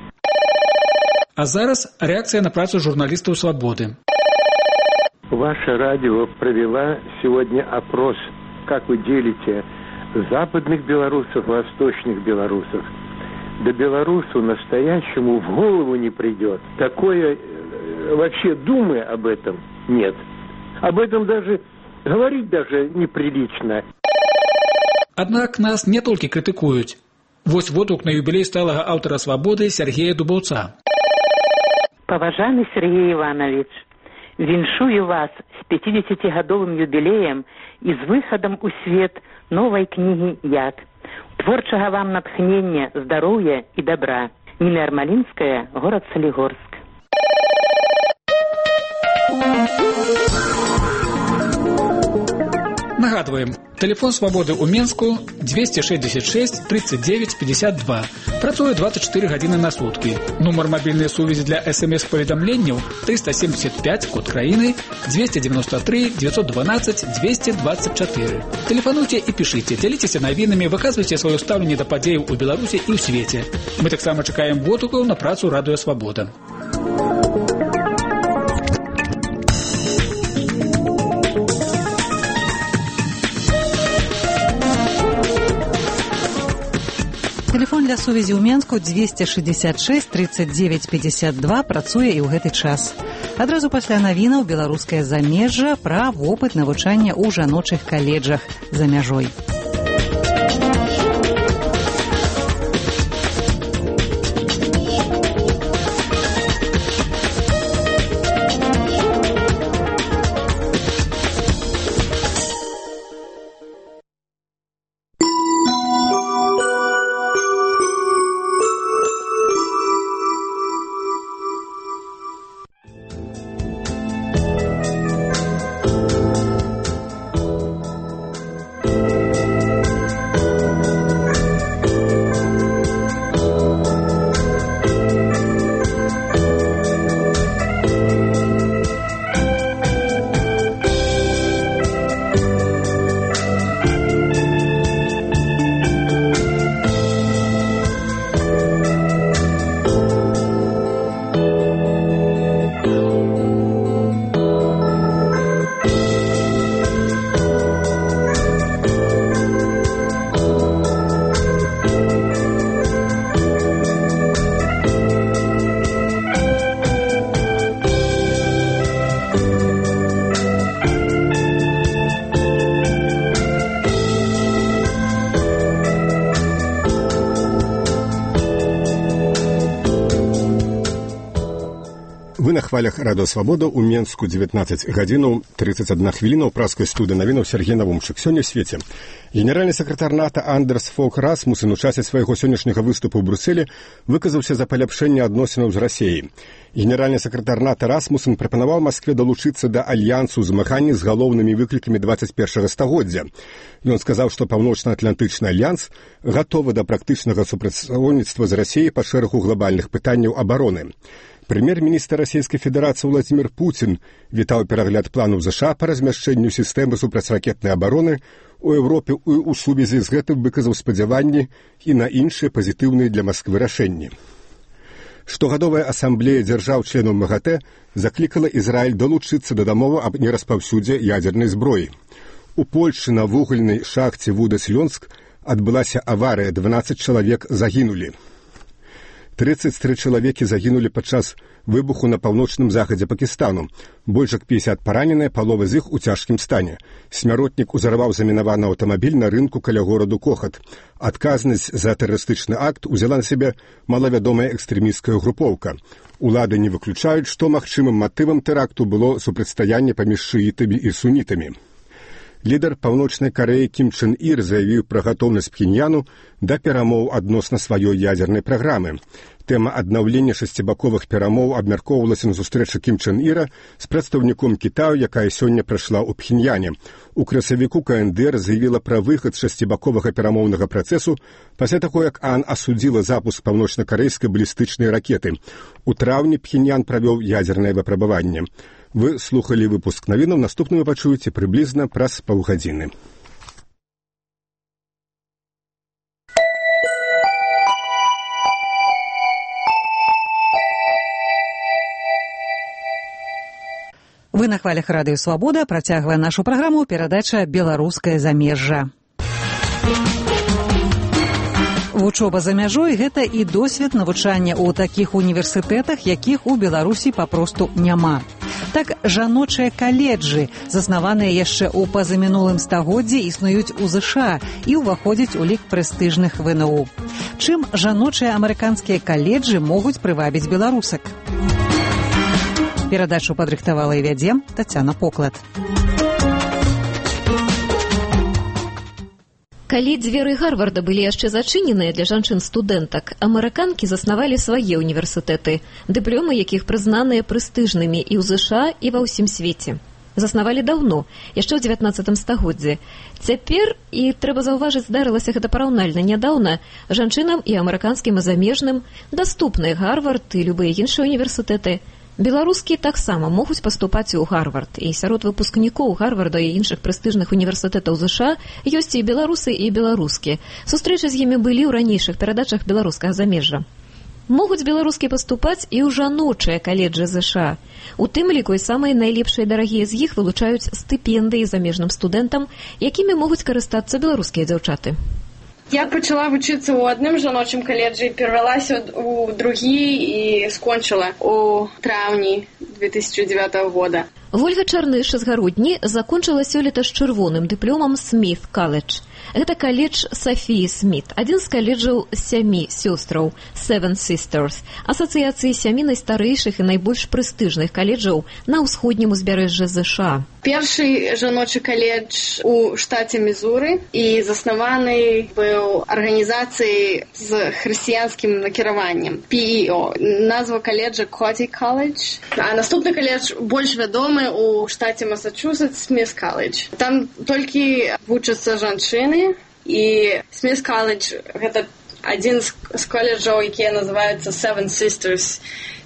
А зараз реакция на працу журналистов «Свободы». Ваше радио провела сегодня опрос, как вы делите западных белорусов, восточных белорусов. Да белорусу настоящему в голову не придет. Такое, вообще думы об этом нет. Об этом даже говорить даже неприлично. Аднак нас не толькі крытыкуюць. Вось водгук на юбілей сталага аўтара «Свободы» Сергея Дубаўца. Паважаны Сергей Иванович, віншую вас с пятидесятигодовым юбилеем и с выходом у свет новой книги «Яд». Творчага вам натхнення, здоров'я і добра. Ніна Ярмалінская, город Солігорск. Нагадваем, телефон «Свободы» у Менску двести шестьдесят шесть тридцать девять пятьдесят два. Працуе двадцать четыре гадзіны на сутки. Нумар мобильной сувязі для смс-поведомленняў триста семьдесят пять, код краіны, двести девяносто три девятьсот двенадцать двести двадцать четыре. Телефонуйте и пишите, делитесь навінамі, выказвайце сваё стаўленне да падзеяў у Беларусі і ў свеце. Мы таксама чакаем водгукаў на працу радыё «Свабода». Телефон для сувязі ў Менску двести шестьдесят шесть тридцать девять пятьдесят два працуе і ў гэты час. Адразу пасля навінаў беларускае замежжа пра вопыт навучання ў жаночых каледжах за мяжой. Вы на хвалях радыё «Свабода» у Менску девятнадцать гадзінаў тридцать одна хвіліна ў праскай студыі навінаў Сергей Навумчык. Сёння ў свеце генеральны сакратар НАТО Андерс Фог Расмусен у часе свайго сённяшняга выступу ў Брюсселі выказаўся за паляпшэнне адносінаў з Расіяй. Генеральны сакратар НАТО Расмусен прапанаваў Маскве далучыцца да альянсу змагання з галоўнымі выклікамі двадцать першага стагоддзя. Ён сказаў, што паўночна-атлантычны альянс гатовы да практычнага супрацоўніцтва з Расіяй па шэрагу глобальных пытанняў абароны. Прэм'ер-міністр Расійскай Федэрацыі Владзімір Пуцін вітаў перагляд планаў ЗША па размяшчэнню сістэмы супрацьракетнай абароны у Еўропе і ў сувязі з гэтым выказаў спадзяванні і на іншыя пазітыўныя для Масквы рашэнні. Штогадовая асамблея дзяржаў-членаў МАГАТЭ заклікала Ізраіль далучыцца да дамовы аб нераспаўсюдзе ядзернай зброі. У Польшчы на вугальнай шахце Вудаслёнск адбылася аварыя, дванаццаць чалавек загінулі. тридцать три чалавекі загінулі падчас выбуху на паўночным захадзе Пакістану. Больш як пятьдесят параненыя, палова з іх у цяжкім стане. Смяротнік узарваў замінаваны аўтамабіль на рынку каля гораду Кохат. Адказнасць за тэрарыстычны акт узяла на сябе малавядомая экстрэмісцкая групоўка. Улады не выключаюць, што магчымым матывам тэракту было супрацьстаянне паміж шыітамі і сунітамі. Лідар Паўночнай Карэі Кім Чен Ір заявіў пра гатоўнасць Пхеньяну да перамоў адносна сваёй ядзернай праграмы. Тэма аднаўлення шасцібаковых перамоў абмяркоўвалася на сустрэчы Кім Чен Іра з прадстаўніком Кітаю, якая сёння прайшла ў Пхеньяне. У красавіку КНДР заявіла пра выхад шасцібаковага перамоўнага працэсу пасля таго, як ААН асудзіла запуск паўночна-карэйскай балістычнай ракеты. У траўні Пхеньян правёў ядзернае выпрабаванне. Вы слухали выпуск навінаў, наступны вы пачуеце прыблізна праз паўгадзіны. Вы на хвалях радыё «Свабода», працягвае нашу праграму перадача «Беларускае замежжа». Вучоба за мяжой – гэта і досвед навучання ў такіх універсітэтах, якіх у Беларусі папросту няма. Так, жаночыя каледжы, заснаваныя яшчэ ў пазамінулым стагоддзі, існуюць у ЗША і ўваходзяць у лік прэстыжных ВНУ. Чым жаночыя амерыканскія каледжы могуць прывабіць беларусак? Перадачу падрыхтавала і вядзе Тацяна Поклад. Калі дзверы Гарварда былі яшчэ зачыненыя для жанчын-студэнтак, амерыканкі заснавалі свае універсітэты, дыпломы якіх прызнаныя прэстыжнымі і ў ЗША, і ва ўсім свеце. Заснавалі даўно, яшчэ ў дзевятнаццатым стагоддзі. Цяпер, і трэба заўважыць, здарылася гэта параўнальна нядаўна, жанчынам і амерыканскім і замежным даступны Гарвард і любыя іншыя універсітэты. Беларускія таксама могуць паступаць у Гарвард, і сярод выпускнікоў Гарварда і іншых прэстыжных універсітэтаў ЗША ёсць і беларусы, і беларускі. Сустрэчы з імі былі ў ранейшых перадачах беларускага замежжа. Могуць беларускія паступаць і ў жаночыя каледжы ЗША. У тым ліку і самыя найлепшыя дарагія з іх вылучаюць стыпендыі замежным студэнтам, якімі могуць карыстацца беларускія дзяўчаты. Я пачала вучыцца ў адным жаночым каледжы, перавялася ў другі і скончыла ў траўні две тысячи девятого года. Вольга Чарныш з Гародні закончыла сёлета з чырвоным дыпломам Сміт каледж. Гэта каледж Сафіі Сміт, адзін з каледжаў сямі сёстраў, Seven Sisters, асацыяцыі сямі найстарэйшых і найбольш прэстыжных каледжаў на ўсходнім узбярэжжы ЗША. Першы жаночы каледж у штаце Мізуры і заснаваны быў арганізацыяй з хрысціянскім накіраваннем, пі і о. Назва каледжа Коти Колледж. А наступны каледж больш вядомы у штаце Масачусетс, Сміт Колледж. Там толькі вучацца жанчыны, і Сміт Колледж гэта адзін з каледжаў, якія называюцца Seven Sisters,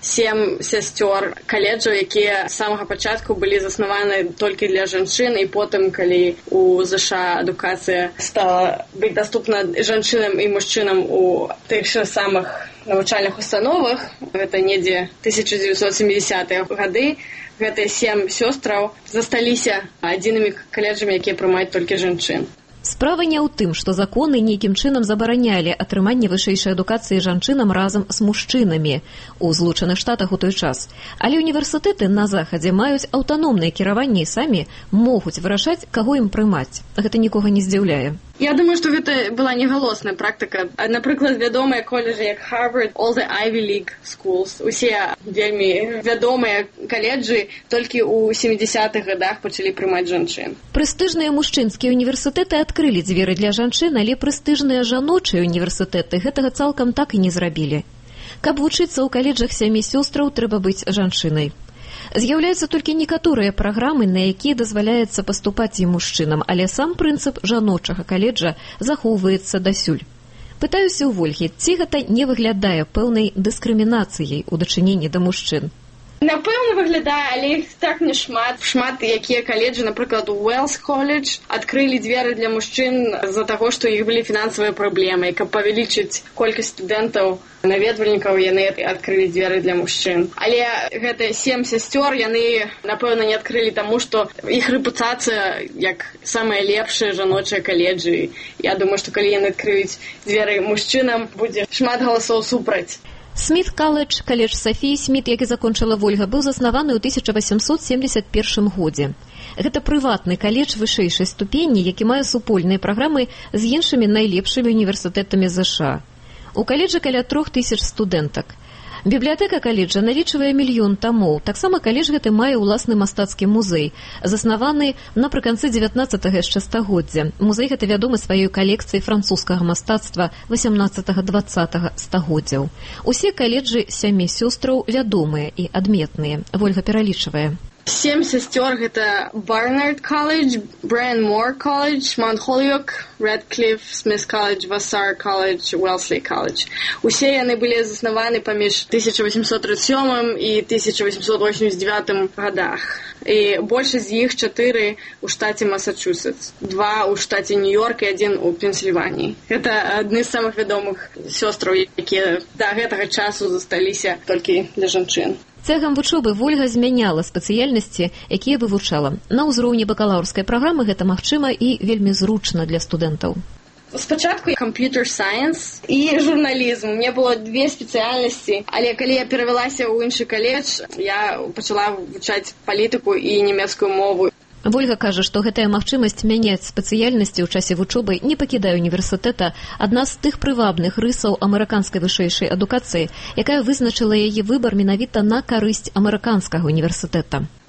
сем сясцёр каледжаў, якія з самага пачатку былі заснаваны толькі для жанчын, і потым, калі у ЗША адукацыя стала быць даступна жанчынам і мужчынам у тых же самых навучальных установах, гэта недзе тысяча дзевяцьсот сямідзясятыя гады, гэтыя сем сёстраў засталіся адзінымі каледжамі, якія прымаюць толькі жанчын. Справа не ў тым, што законы нейкім чынам забаранялі атрыманне вышэйшай адукацыі жанчынам разам з мужчынамі ў Злучаных Штатах у той час. Але універсітэты на захадзе маюць аўтаномнае кіраванне і самі могуць вырашаць, каго ім прымаць. Гэта нікога не здзіўляе. Я думаю, што гэта была негалосная практыка. Напрыклад, вядомыя каледжы як Harvard, all the Ivy League schools, усе вельмі вядомыя каледжы толькі ў сямідзясятых гадах пачалі прымаць жанчын. Прэстыжныя мужчынскія універсітэты адкрылі дзверы для жанчын, але прэстыжныя жаночыя універсітэты гэтага цалкам так і не зрабілі. Каб вучыцца ў каледжах сямі сёстраў, трэба быць жанчынай. З'яўляюцца толькі некаторыя праграмы, на якія дазваляецца паступаць і мужчынам, але сам прынцып жаночага каледжа захоўваецца дасюль. Пытаюся ў Вольгі, ці гэта не выглядае пэўнай дыскрымінацыяй у дачыненні да мужчын? Напэўна, выглядае, але іх так не шмат. Шмат якія каледжы, напрыклад, у Уэльс колледж, адкрылі дзверы для мужчын з-за таго, што іх былі фінансавыя праблемы. І каб павялічыць колькасць студэнтаў, наведвальнікаў, яны адкрылі дзверы для мужчын. Але гэтыя сем сясцёр, яны, напэўна, не адкрылі таму, што іх рэпутацыя як самыя лепшыя жаночыя каледжы. Я думаю, што калі яны адкрыюць дзверы мужчынам, будзе шмат галасоў супраць. Сміт каледж, каледж Сафіі Сміт, які закончыла Вольга, быў заснаваны ў тысяча васямсот семдзесят першым годзе. Гэта прыватны каледж вышэйшай ступені, які мае супольныя праграмы з іншымі найлепшымі універсітэтамі ЗША. У каледжа каля трох тысяч студэнтак. Бібліятэка каледжа налічвае мільён тамоў. Таксама каледж гэты мае ўласны мастацкі музей, заснаваны напрыканцы дзевятнаццатага яшчэ стагоддзя. Музей гэта вядомы сваёй калекцыяй французскага мастацтва васямнаццатага-дваццатага стагоддзяў. Усе каледжы сямі сёстраў вядомыя і адметныя. Вольга пералічвае. Сем сясцёр гэта Барнард колледж, Брэнмор колледж, Маунт Холіок, Рэдкліф, Сміт колледж, Вассар колледж, Уэлсли колледж. Усе яны былі заснаваны паміж тысяча васемсот тридцать сёмым і тысяча васемсот восемьдесят девятым гадах. І большасць з іх чатыры ў штаце Масачусетс, два ў штаце Нью-Йорк і адзін у Пенсільваніі. Гэта адны з самых вядомых сёстраў, якія да гэтага часу засталіся толькі для жанчын. Цягам вучобы Вольга змяняла спецыяльнасці, якія вывучала. На ўзроўні бакалаўрскай праграмы гэта магчыма і вельмі зручна для студэнтаў. Спачатку компьютер сайенс і журналізм. Мне было две спецыяльнасці, але калі я перавялася ў іншы каледж, я пачала вывучаць палітыку і нямецкую мову. Вольга кажа, што гэтая магчымасць мяняць спецыяльнасці ў часе вучобы не пакідае універсітэта адна з тых прывабных рысаў амерыканскай вышэйшай адукацыі, якая вызначыла яе выбар менавіта на карысць амерыканскага універсітэта.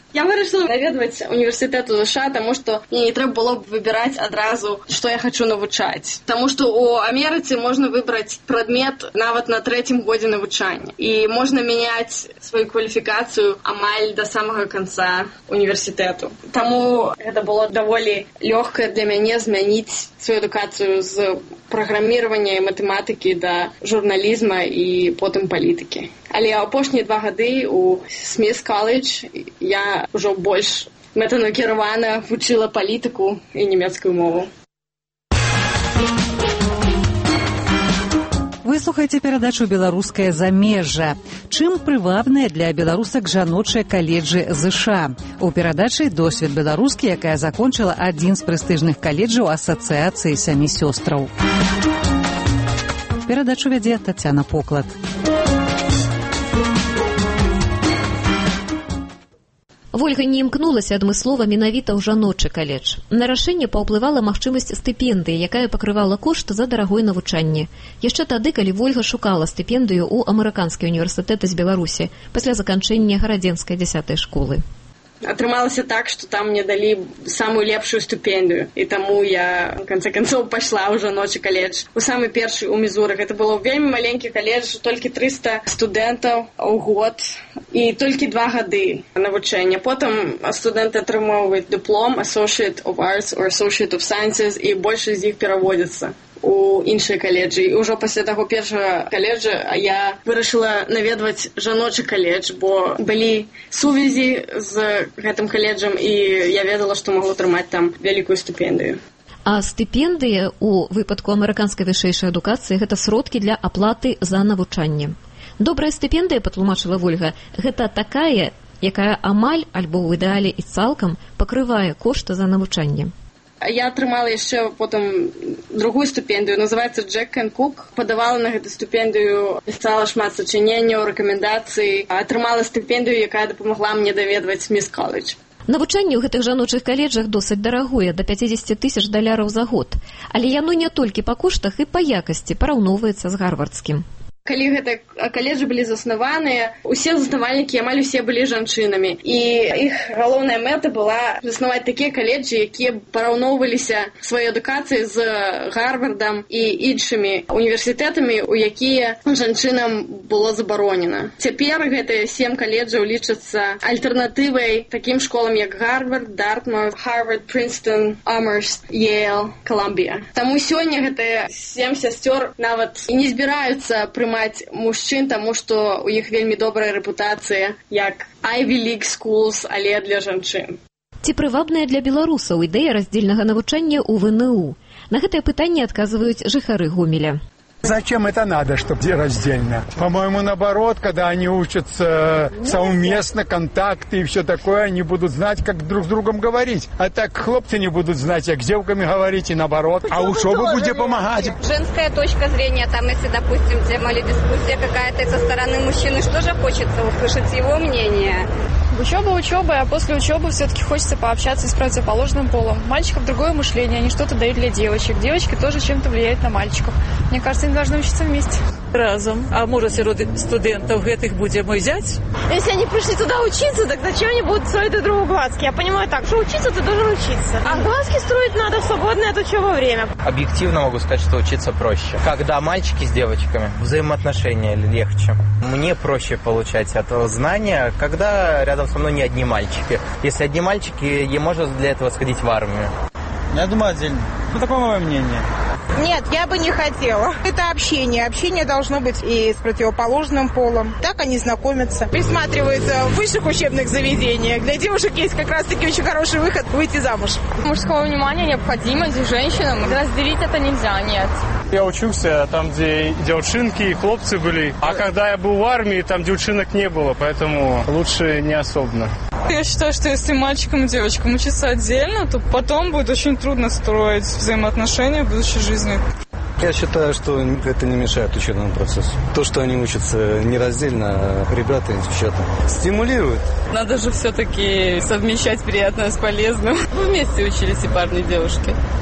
Я вырашила наведваць універсітэт у ЗША, таму што мне не трэба было б выбіраць адразу, што я хочу навучаць. Таму што ў Амерыцы можна выбраць прадмет нават на трэцім годзе навучання. І можна мяняць сваю кваліфікацыю амаль да самага канца універсітэту. Таму гэта было даволі лёгка для мяне змяніць сваю адукацыю з праграміравання і матэматыкі да журналізма і потым палітыкі. Але апошнія два гады ў Сміс каледж я ўжо больш мэтанакіравана вучыла палітыку і нямецкую мову. Вы слухаеце перадачу «Беларускае замежжа». Чым прывабныя для беларусак жаночыя каледжы ЗША? У перадачы досвед беларускі, якая закончыла адзін з прэстыжных каледжаў асацыяцыі сямі сёстраў. Перадачу вядзе Тацяна Поклад. Вольга не імкнулася адмыслова менавіта ў жаночы каледж. На рашэнне паўплывала магчымасць стыпендыі, якая пакрывала кошт за дарагое навучанне. Яшчэ тады, калі Вольга шукала стыпендыю ў амерыканскі універсітэт з Беларусі пасля заканчэння гарадзенскай дзясятай школы. Атрымалася так, што там мне далі самую лепшую стыпендыю. І таму я, в канцы канцоў, пайшла ў жаночы каледж. У самы першы ў Мізурах. Гэта было вельмі маленькі каледж, толькі трыста студэнтаў у год. І толькі два гады навучання. Потым студэнты атрымоўваюць дыплом Associate of Arts or Associate of Sciences, і большасць з іх пераводзяцца у іншыя каледжы. І ўжо пасля таго першага каледжа я вырашыла наведваць жаночы каледж, бо былі сувязі з гэтым каледжам, і я ведала, што магу атрымаць там вялікую стыпендыю. А стыпендыя ў выпадку амерыканскай вышэйшай адукацыі гэта сродкі для аплаты за навучанне. Добрая стыпендыя, патлумачыла Вольга, гэта такая, якая амаль альбо ў ідэале і цалкам пакрывае кошт за навучанне. Я атрымала яшчэ потым другую стыпендыю, называецца Джек энд Кук. Падавала на гэту стыпендыю, пісала шмат сачыненняў, рэкамендацый, атрымала стыпендыю, якая дапамагла мне даведваць Сміс каледж. Навучанне ў гэтых жаночых каледжах досыць дарагое, да пяцьдзесят тысяч даляраў за год. Але яно не толькі па коштах і па якасці параўноўваецца з гарвардскім. Калі гэта каледжы былі заснаваныя, усе заснавальнікі амаль усе былі жанчынамі. І іх галоўная мэта была заснаваць такія каледжы, якія параўноўваліся сваёй адукацыяй з Гарвардам і іншымі універсітэтамі, у якія жанчынам было забаронена. Цяпер гэтыя сем каледжаў лічацца альтэрнатывай такім школам, як Гарвард, Дартмуth, Харвард, Принстон, Амherst, Йейл, Колумбія. Таму сёння гэтыя сем сясцёр нават і не збіраюцца прымаць мужчын, таму што у іх вельмі добрая рэпутацыя як Ivy League schools, але для жанчын. Ці прывабная для беларусаў ідэя раздзельнага навучання ў ВНУ? На гэтае пытанне адказваюць жыхары Гомеля. Зачем это надо, чтобы раздельно? По-моему, наоборот, когда они учатся совместно, контакты и все такое, они будут знать, как друг с другом говорить. А так хлопцы не будут знать, как с девками говорить, и наоборот. А учеба будет помогать. Женская точка зрения, там, если, допустим, тема или дискуссия какая-то со стороны мужчины, что же хочется услышать его мнение? Учеба учебой, а после учебы все-таки хочется пообщаться с противоположным полом. У мальчиков другое мышление, они что-то дают для девочек. Девочки тоже чем-то влияют на мальчиков. Мне кажется, они должны учиться вместе. Разом. А может, среди студентов гэтых будем взять? Если они пришли туда учиться, так зачем они будут строить друг другу глазки? Я понимаю так, что учиться ты должен учиться. А глазки строить надо в свободное от учебы время. Объективно могу сказать, что учиться проще. Когда мальчики с девочками, взаимоотношения легче. Мне проще получать это знание, когда рядом со мной не одни мальчики. Если одни мальчики, ей можно для этого сходить в армию. Я думаю, отдельно. Ну, такое мое мнение. Нет, я бы не хотела. Это общение. Общение должно быть и с противоположным полом. Так они знакомятся. Присматриваются в высших учебных заведениях. Для девушек есть как раз-таки очень хороший выход – выйти замуж. Мужское внимание необходимо женщинам. Разделить это нельзя, нет. Я учился там, где девчонки и хлопцы были. А когда я был в армии, там девчонок не было, поэтому лучше не особенно. Я считаю, что если мальчикам и девочкам учиться отдельно, то потом будет очень трудно строить взаимоотношения в будущей жизни. Я считаю, что это не мешает учебному процессу. То, что они учатся не раздельно, а ребята и девчата стимулируют. Надо же все-таки совмещать приятное с полезным. Вы вместе учились и парни, и девушки.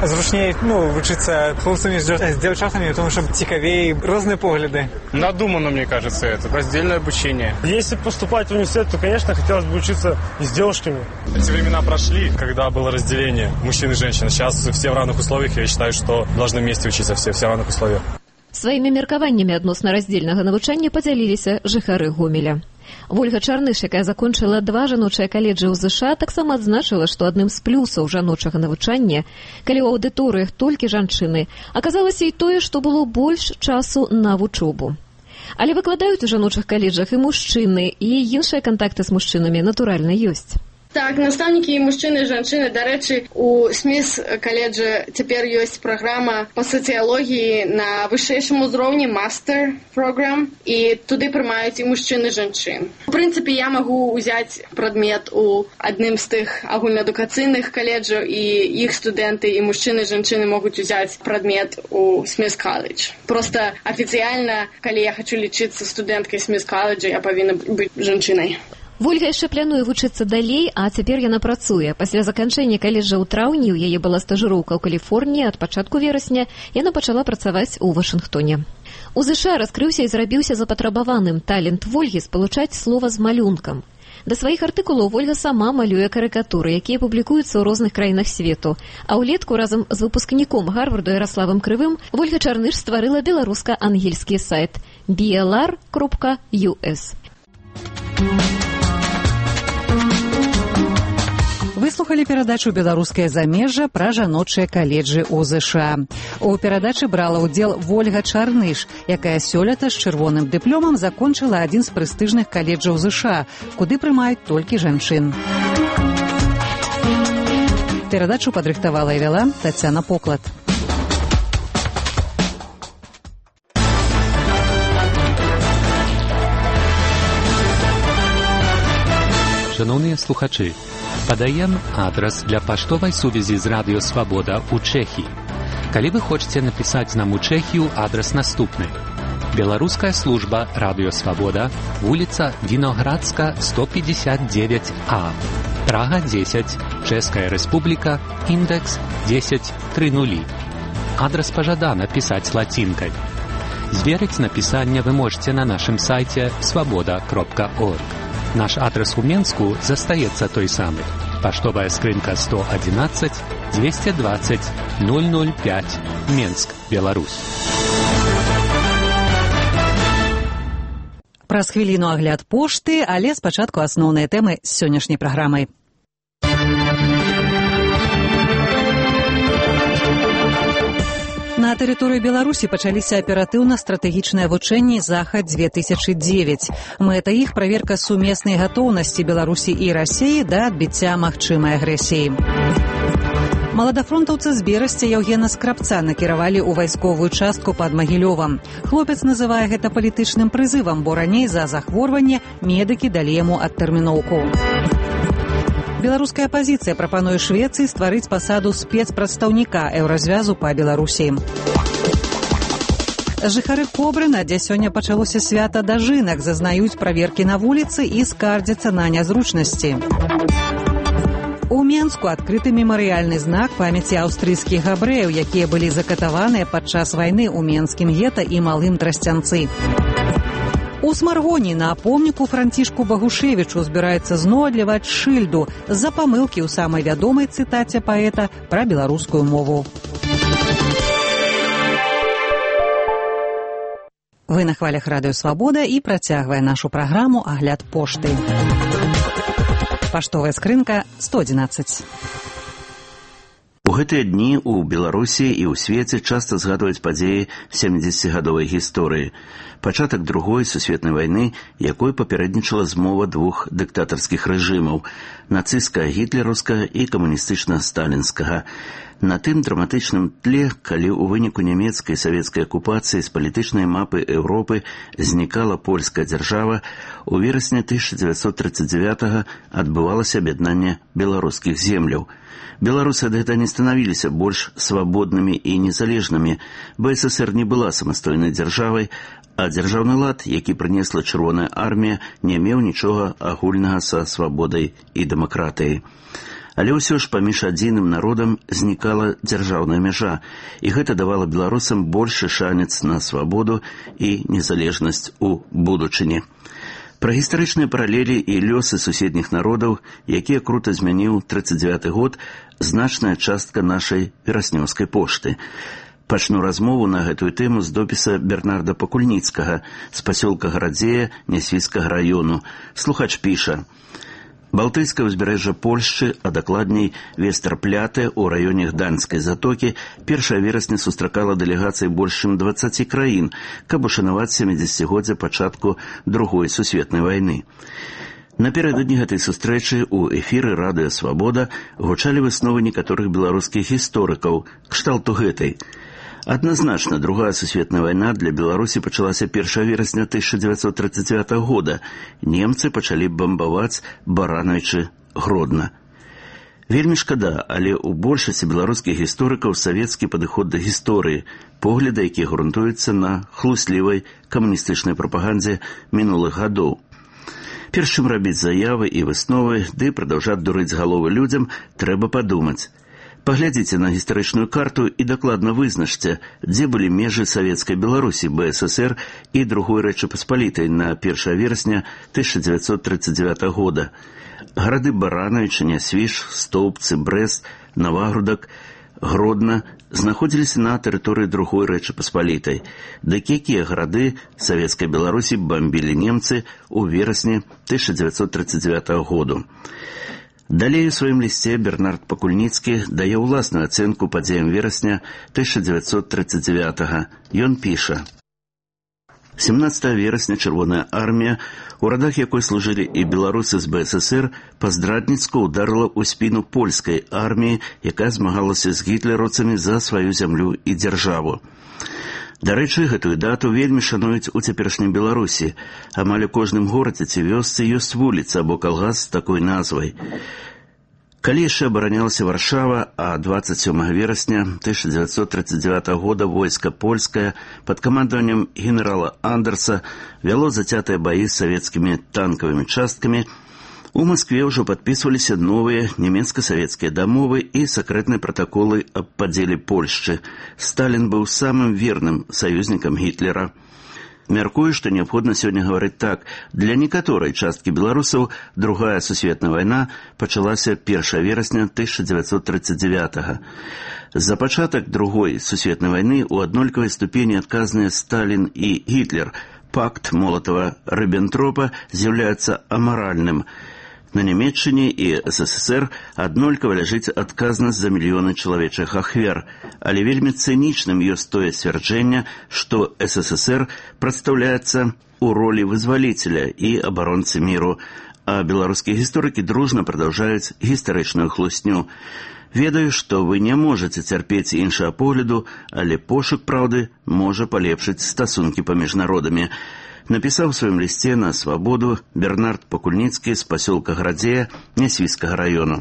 зручней, ну, вучыцца хлопцамі з дзяўчатамі, тому що цікавей, розныя погляды. Надумано, мне кажется, это раздельное обучение. Если поступать в университет, то, конечно, хотелось бы учиться с девушками. Эти времена прошли, когда было разделение мужчин и женщин. Сейчас все в равных условиях, я считаю, что должны вместе учиться все, все в равных условиях. Сваімі меркаваннямі адносна раздзельнага навучання падзяліліся жыхары Гомеля. Вольга Чарныш, якая закончыла два жаночыя каледжы ў ЗША, таксама адзначыла, што адным з плюсаў жаночага навучання, калі ў аўдыторыях толькі жанчыны, аказалася і тое, што было больш часу на вучобу. Але выкладаюць у жаночых каледжах і мужчыны, і іншыя кантакты з мужчынамі, натуральна, ёсць. Так, настаўнікі і мужчыны і жанчыны, дарэчы, у СМІС каледжа цяпер ёсць праграма па сацыялогіі на вышэйшым узроўні, мастер праграм, і туды прымаюць і мужчын і жанчын. У прынцыпе, я магу ўзяць прадмет у адным з тых агульнаадукацыйных каледжаў, і іх студэнты і мужчыны і жанчыны могуць узяць прадмет у СМІС каледж. Проста афіцыяльна, калі я хачу лічыцца студэнткай СМІС каледжа, я павінна быць жанчынай. Вольга яшчэ плануе вучыцца далей, а цяпер яна працуе. Пасля заканчэння каледжа ў траўні ў яе была стажыроўка ў Каліфорніі, ад пачатку верасня яна пачала працаваць у Вашынгтоне. У ЗША раскрыўся і зрабіўся запатрабаваным талент Вольгі спалучаць слова з малюнкам. Да сваіх артыкулаў Вольга сама малюе карыкатуры, якія публікуюцца ў розных краінах свету. А ўлетку разам з выпускніком Гарварду Яраславам Крывым Вольга Чарныш стварыла беларуска-ангельскі сайт би эл ар крапка ю эс. Выслухалі перадачу «Беларускае замежжа» пра жаночыя каледжы ў ЗША. У перадачы брала ўдзел Вольга Чарныш, якая сёлета з чырвоным дыпломам закончыла адзін з прэстыжных каледжаў ЗША, куды прымаюць толькі жанчын. Перадачу падрыхтавала і вяла Тацяна Поклад. Шановныя слухачы, падаем адрас для паштовай сувязі з Радыё Свабода ў Чэхіі. Калі вы хочаце напісаць нам у Чэхію, адрас наступны. Беларуская служба Радыё Свабода, вуліца Віноградска, сто пятьдесят девять А, Прага дзесяць, Чэшская Рэспубліка, індекс дзесяць тридцать. Адрас пажадана пісаць лацінкай. Зверыць напісанне вы можете на нашым сайце свабода крапка орг. Наш адрес у Менску застаецца той самы. Паштовая скрынка сто одиннадцать двести двадцать ноль ноль пять, Менск, Беларусь. Праз хвіліну агляд пошты, але спачатку асноўныя тэмы з сённяшняй праграмай. На тэрыторыі Беларусі пачаліся аператыўна-стратэгічныя вучэнні «Захад-две тысячи девять». Мэта іх – праверка сумеснай гатоўнасці Беларусі і Расіі да адбіцця магчымай агрэсіі. Маладафронтаўцы з Берасця Яўгена Скрабца накіравалі ў вайсковую частку пад Магілёвам. Хлопец называе гэта палітычным прызывам, бо раней за захворванне медыкі далі яму адтэрміноўку. Беларуская апазіцыя прапануе Швецыі стварыць пасаду спецпрадстаўніка еўразвязу па Беларусі. Жыхары Кобрына, дзе сёння пачалося свята дажынак, зазнаюць праверкі на вуліцы і скардзяцца на нязручнасці. У Менску адкрыты мемарыяльны знак памяці аўстрыйскіх габрэяў, якія былі закатаваныя падчас вайны ў менскім гета і Малым Трасцянцы. У Смаргоні на помніку Францішку Багушевічу збіраецца зноў адліваць шыльду з-за памылкі ў самай вядомай цытаце паэта пра беларускую мову. Вы на хвалях Радыё Свабода і працягвае нашу праграму «Агляд пошты». Паштовая скрынка сто одиннадцать. У гэтыя дні ў Беларусі і ў свеце часта згадваюць падзеі сямідзесяцігадовай гісторыі. Пачатак другой сусветнай вайны, якой папярэднічала змова двух дыктатарскіх рэжымаў – нацысцкага гітлераўскага і камуністычна-сталінскага. На тым драматычным тле, калі ў выніку нямецкай і савецкай акупацыі з палітычнай мапы Еўропы знікала польская дзяржава, у верасні тысяча дзевяцьсот тридцать девятого адбывалася аб'яднанне беларускіх земляў. Беларусы ад гэта не станавіліся больш свабоднымі і незалежнымі, бо ССР не была самастойнай дзяржавай, а дзяржаўны лад, які прынесла Чырвоная армія, не меў нічога агульнага са свабодай і дэмакратыяй. Але ўсё ж паміж адзіным народам знікала дзяржаўная мяжа, і гэта давала беларусам большы шанец на свабоду і незалежнасць у будучыні. Пра гістарычныя паралелі і лёсы суседніх народаў, якія крута змяніў трыццаць дзевяты год, значная частка нашай вераснёўскай пошты. Пачну размову на гэтую тэму з допіса Бернарда Пакульніцкага з пасёлка Гарадзея Нясвіцкага раёну. Слухач піша: Балтыйскае ўзбярэжжа Польшчы, а дакладней Вестэрпляте ў раёне Гданьскай затокі першага верасня сустракала дэлегацыі больш чым дваццаці краін, каб ушанаваць сямідзесяцігоддзе пачатку Другой сусветнай вайны. Напярэдадні гэтай сустрэчы ў эфіры Радыё Свабода гучалі высновы некаторых беларускіх гісторыкаў кшталту гэтай. Адназначна, Другая сусветная вайна для Беларусі пачалася першага верасня тысяча дзевяцьсот трыццаць дзевятага года. Немцы пачалі бамбаваць Барановічы Гродна. Вельмі шкада, але ў большасці беларускіх гісторыкаў савецкі падыход да гісторыі, погляды, якія грунтуюцца на хлуслівай камуністычнай прапагандзе мінулых гадоў. Перш чым рабіць заявы і высновы, ды прадаўжаць дурыць галовы людзям, трэба падумаць. Паглядзіце на гістарычную карту і дакладна вызначце, дзе былі межы савецкай Беларусі, БССР і Другой Рэчы Паспалітай на першага верасня тысяча дзевяцьсот трыццаць дзевятага года. Гарады Барановіча, Нясвіж, Стоўбцы, Брэст, Навагрудак, Гродна знаходзіліся на тэрыторыі Другой Рэчы Паспалітай. Дык якія гарады савецкай Беларусі бамбілі немцы ў верасні тысяча дзевяцьсот трыццаць дзевятага году. Далей у сваім лісце Бернард Пакульніцкі дае ўласную ацэнку падзеям верасня тысяча дзевяцьсот трыццаць дзевятага. Ён піша: семнадцатага верасня Чырвоная армія, у радах якой служылі і беларусы з БССР, па-здрадніцку ударыла ў спіну польскай арміі, якая змагалася з гітлераўцамі за сваю зямлю і дзяржаву. Дарэчы, гэтую дату вельмі шануюць у цяперашняй Беларусі. Амаль у кожным горадзе ці вёсцы ёсць вуліца або калгас з такой назвай. Калі яшчэ абаранялася Варшава, а дваццаць сёмага верасня тысяча дзевяцьсот трыццаць дзевятага года войска польскае пад камандаваннем генерала Андерса вяло зацятыя баі з савецкімі танкавымі часткамі, у Маскве ўжо падпісваліся новыя нямецка-савецкія дамовы і сакрэтныя пратаколы аб падзеле Польшчы. Сталін быў самым верным саюзнікам Гітлера. Мяркую, што неабходна сёння гаварыць так: для некаторай часткі беларусаў Другая сусветная вайна пачалася першага верасня тысяча дзевяцьсот трыццаць дзевятага. За пачатак Другой сусветнай вайны ў аднолькавай ступені адказныя Сталін і Гітлер. Пакт Молотава-Риббентропа з'яўляецца амаральным. На Нямецчыне і СССР аднолькава ляжыць адказнасць за мільёны чалавечых ахвяр, але вельмі цынічным ёсць тое сцвярджэнне, што СССР прадстаўляецца ў ролі вызваліцеля і абаронцы міру, а беларускія гісторыкі дружна прадаўжаюць гістарычную хлусню. Ведаю, што вы не можаце цярпець іншага погляду, але пошук праўды можа палепшыць стасункі паміж народамі. Напісаў у сваім лісце на Свабоду Бернард Пакульніцкі з пасёлка Гарадзея Нясвіцкага раёну.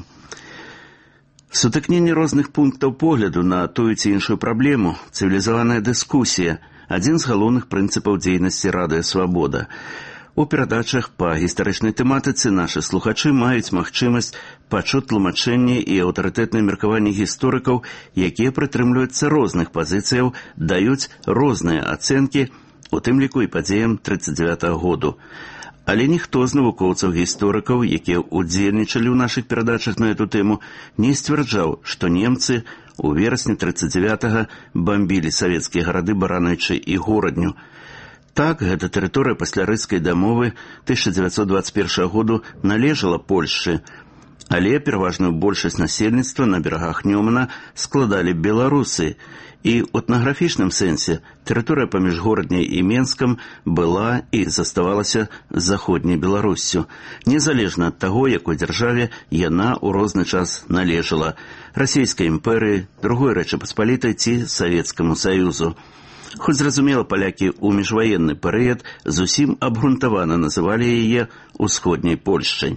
Сутыкненне розных пунктаў погляду на тую ці іншую праблему, цывілізаваная дыскусія – адзін з галоўных прынцыпаў дзейнасці Радыё Свабода. У перадачах па гістарычнай тэматыцы нашы слухачы маюць магчымасць пачуць тлумачэнні і аўтарытэтныя меркаванні гісторыкаў, якія прытрымліваюцца розных пазіцыяў, даюць розныя ацэнкі, у тым ліку і падзеям трыццаць дзевятага году. Але ніхто з навукоўцаў-гісторыкаў, якія ўдзельнічалі ў нашых перадачах на эту тэму, не сцвярджаў, што немцы у верасні трыццаць дзевятага бамбілі савецкія гарады Барановічы і Горадню. Так, гэта тэрыторыя пасля Рыцкай дамовы тысяча дзевяцьсот дваццаць першага году належала Польшчы, але пераважную большасць насельніцтва на берагах Нёмана складалі беларусы, і ў этнаграфічным сэнсе тэрыторыя паміж Горадняй і Менскам была і заставалася заходняй Беларуссю, незалежна ад таго, якой дзяржаве яна ў розны час належала – Расійскай імперыі, Другой Рэчы Паспалітай ці Савецкаму Саюзу. Хоць, зразумела, палякі ў міжваенны перыяд зусім абгрунтавана называлі яе ўсходняй Польшчай.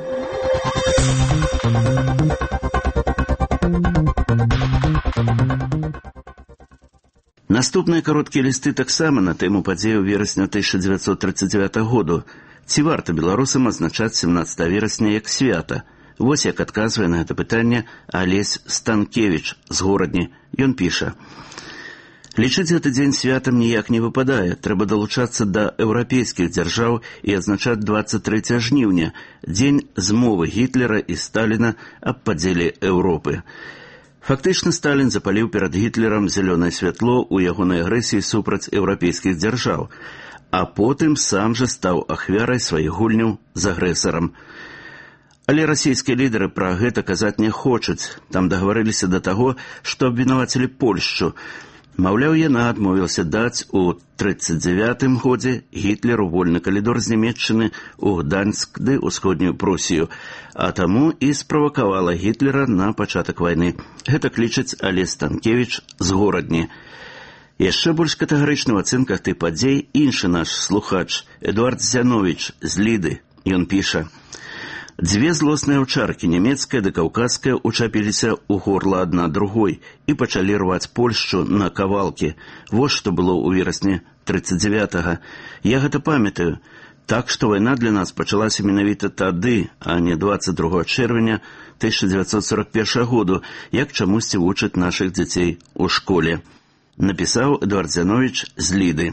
Наступныя кароткія лісты таксама на тэму падзеяў верасня тысяча дзевяцьсот трыццаць дзевятага году. Ці варта беларусам адзначаць семнаццатага верасня як свята? Вось як адказвае на гэта пытанне Алесь Станкевіч з Горадні. Ён піша: «Лічыць гэты дзень святам ніяк не выпадае. Трэба далучацца да еўрапейскіх дзяржаў і адзначаць дваццаць трэцяе жніўня, дзень змовы Гітлера і Сталіна аб падзеле Еўропы. Фактычна Сталін запаліў перад Гітлерам зялёнае святло ў ягонай агрэсіі супраць еўрапейскіх дзяржаў, а потым сам жа стаў ахвярай сваіх гульняў з агрэсарам. Але расійскія лідары пра гэта казаць не хочуць. Там дагаварыліся да таго, што абвінавацілі Польшчу. Маўляў, яна адмовілася даць у трыццаць дзявятым годзе Гітлеру вольны калідор з Нямецчыны ў Гданьск ды ўсходнюю Прусію, а таму і справакавала Гітлера на пачатак вайны. Гэта лічыць Алесь Станкевіч з Горадні. Яшчэ больш катэгарычны ў ацэнках тых падзей іншы наш слухач Эдуард Зяновіч з Ліды. Ён піша: «Дзве злосныя аўчаркі, нямецкая ды каўказская, учапіліся ў горла адна другой і пачалі рваць Польшчу на кавалкі. Вось што было ў верасні трыццаць дзявятага. Я гэта памятаю. Так што вайна для нас пачалася менавіта тады, а не дваццаць другога чэрвеня тысяча дзевяцьсот сорок першага году, як чамусьці вучаць нашых дзяцей у школе», напісаў Эдуард Зяновіч з Ліды.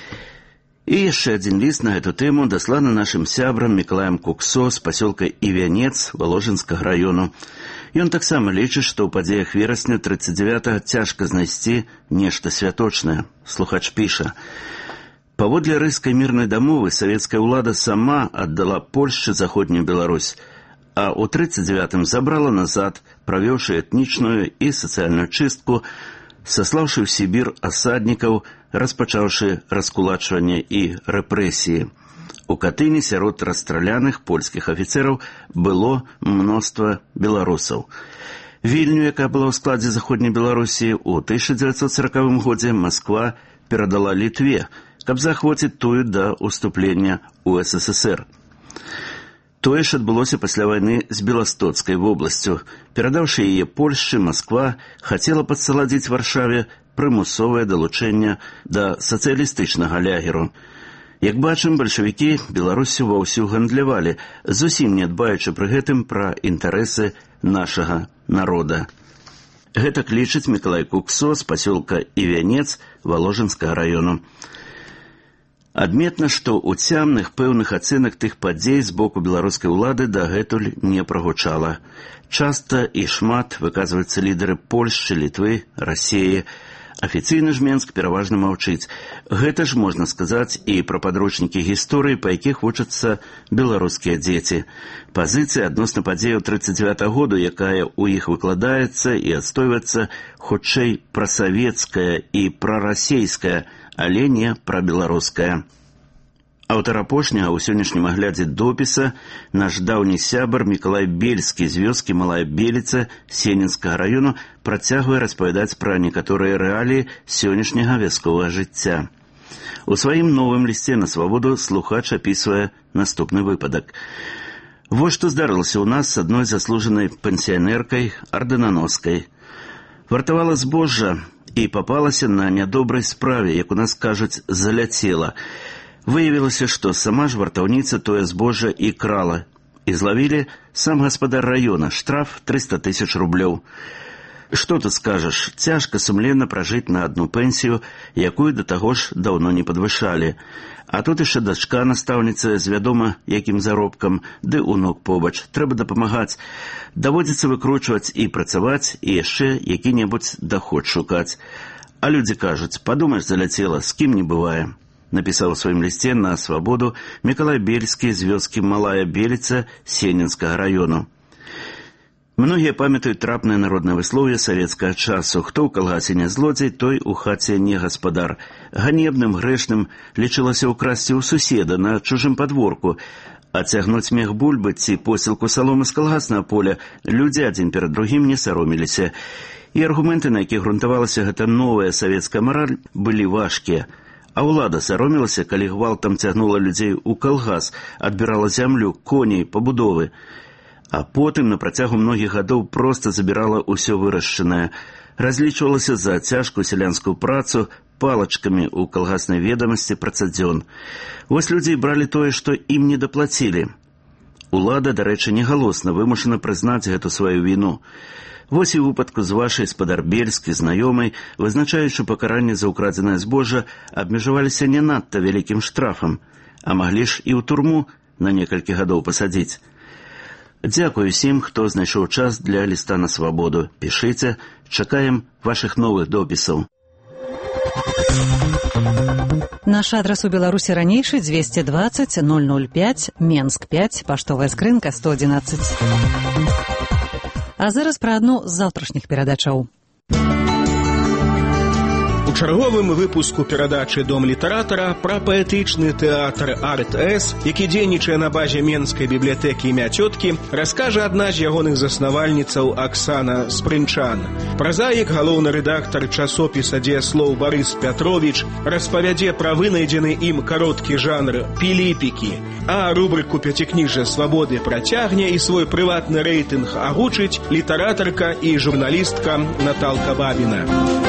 І яшчэ адзін ліст на гэту тэму дасланы нашым сябрам Мікалаем Куксо з пасёлка Івянец Валожынскага раёну. Ён таксама лічыць, што ў падзеях верасня трыццаць дзявятага цяжка знайсці нешта святочнае. Слухач піша: «Паводле рыскай мірнай дамовы савецкая ўлада сама аддала Польшчы заходнюю Беларусь, а ў трыццаць дзявятым забрала назад, правёўшы этнічную і сацыяльную чыстку, саслаўшы ў Сібір асаднікаў, распачаўшы раскулачванне і рэпрэсіі. У Катыні сярод расстраляных польскіх афіцэраў было мноства беларусаў. Вільню, якая была ў складзе заходняй Беларусі, у тысяча дзевяцьсот сорокавым годзе Масква перадала Літве, каб захвоціць тую да ўступлення ў эс эс эс эр. Тое ж адбылося пасля вайны з Беластоцкай вобласцю. Перадаўшы яе Польшчы, Масква хацела падсаладзіць Варшаве прымусовае далучэнне да сацыялістычнага лягеру. Як бачым, бальшавікі Беларусю ваўсю гандлявалі, зусім не дбаючы пры гэтым пра інтарэсы нашага народа. Гэтак лічыць Мікалай Куксо з пасёлка Івянец Валожынскага раёну. Адметна, што ў цямных пэўных ацэнак тых падзей з боку беларускай улады дагэтуль не прагучала. Часта і шмат выказваюцца лідары Польшчы, Літвы, Расіі. Афіцыйны ж Менск пераважна маўчыць. Гэта ж можна сказаць і пра падручнікі гісторыі, па якіх вучацца беларускія дзеці. Пазіцыя адносна падзеяў трыццаць дзявятага году, якая ў іх выкладаецца і адстойваецца, хутчэй прасавецкая і прарасейская, але не прабеларуская. Аўтар апошняга ў сённяшнім аглядзе допіса наш даўні сябар Мікалай Бельскі з вёскі Малая Беліца Сенінскага раёну працягвае распавядаць пра некаторыя рэаліі сённяшняга вясковага жыцця. У сваім новым лісце на свабоду слухач апісвае наступны выпадак. Вось што здарылася ў нас з адной заслужанай пенсіянеркай ардынаноскай. Вартавала збожжа і папалася на нядобрай справе, як у нас кажуць, заляцела. Выявілася, што сама ж вартаўніца тое збожжа і крала. І злавілі сам гаспадар раёна, штраф трыста тысяч рублёў. Што тут скажаш, цяжка сумленна пражыць на адну пенсію, якую да таго ж даўно не падвышалі. А тут яшчэ дачка настаўніца з вядома якім заробкам, ды унук побач. Трэба дапамагаць. Даводзіцца выкручваць і працаваць, і яшчэ які-небудзь даход шукаць. А людзі кажуць, падумаеш, заляцела, з кім не бывае. Напісаў у сваім лісце на свабоду Мікалай Бельскі з вёскі Малая Беліца Сенінскага раёну. Многія памятаюць трапнае народнае выслоўе савецкага часу. Хто ў калгасе не злодзей, той у хаце не гаспадар. Ганебным, грэшным лічылася ўкрасці ў суседа на чужым падворку, а цягнуць мех бульбы ці посілку саломы з калгаснага поля людзі адзін перад другім не сароміліся. І аргументы, на якіх грунтавалася гэта новая савецкая мараль, былі важкія. А ўлада саромілася, калі гвалтам цягнула людзей у калгас, адбірала зямлю, коней, пабудовы. А потым на працягу многіх гадоў проста забірала ўсё вырашчанае. Разлічвалася за цяжкую сялянскую працу палачкамі ў калгаснай ведамасці працадзён. Вось людзі бралі тое, што ім не даплацілі. Улада, дарэчы, негалосна вымушана прызнаць гэту сваю віну. Вось і ў выпадку з вашай спадар Бельскі знаёмай, вызначаючы пакаранне за ўкрадзенае збожжа, абмежаваліся не надта вялікім штрафам, а маглі ж і ў турму на некалькі гадоў пасадзіць. Дзякую усім, хто знайшоў час для ліста на свабоду. Пішыце, чакаем вашых новых допісаў. Наш адрас у Беларусі ранейшы двести двадцать ноль ноль пять, Менск пять, паштовая скрынка сто одиннадцать. А зараз пра адну з заўтрашніх перадачаў. У чарговым выпуску перадачы «Дом літаратара» пра паэтычны тэатр «Арт-С», які дзейнічае на базе Менскай бібліятэкі імя цёткі, раскажа адна з ягоных заснавальніцаў Аксана Спрынчан. Празаік, галоўны рэдактар часопіса «Дзеяслоў» Барыс Пятровіч распавядзе пра вынайдзены ім кароткі жанр «піліпікі», а рубрыку «Пяцікніжжа свабоды» працягне і свой прыватны рэйтынг агучыць літаратарка і журналістка Наталка Бабіна.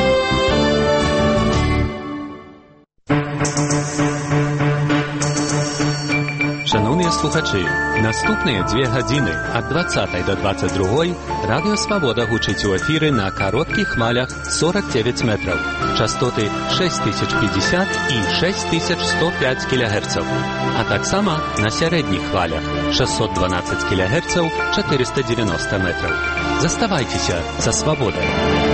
Шановні слухачі, наступні дві години від двадцятої до двадцять другої Радіо Свобода гучить у ефірі на коротких хвилях сорок дев'ять метрів, частоти шість тисяч п'ятдесят і шість тисяч сто п'ять кілогерців, а так само на середніх хвилях шістсот дванадцять кілогерців, чотириста дев'яносто метрів. Заставайтеся за свободою.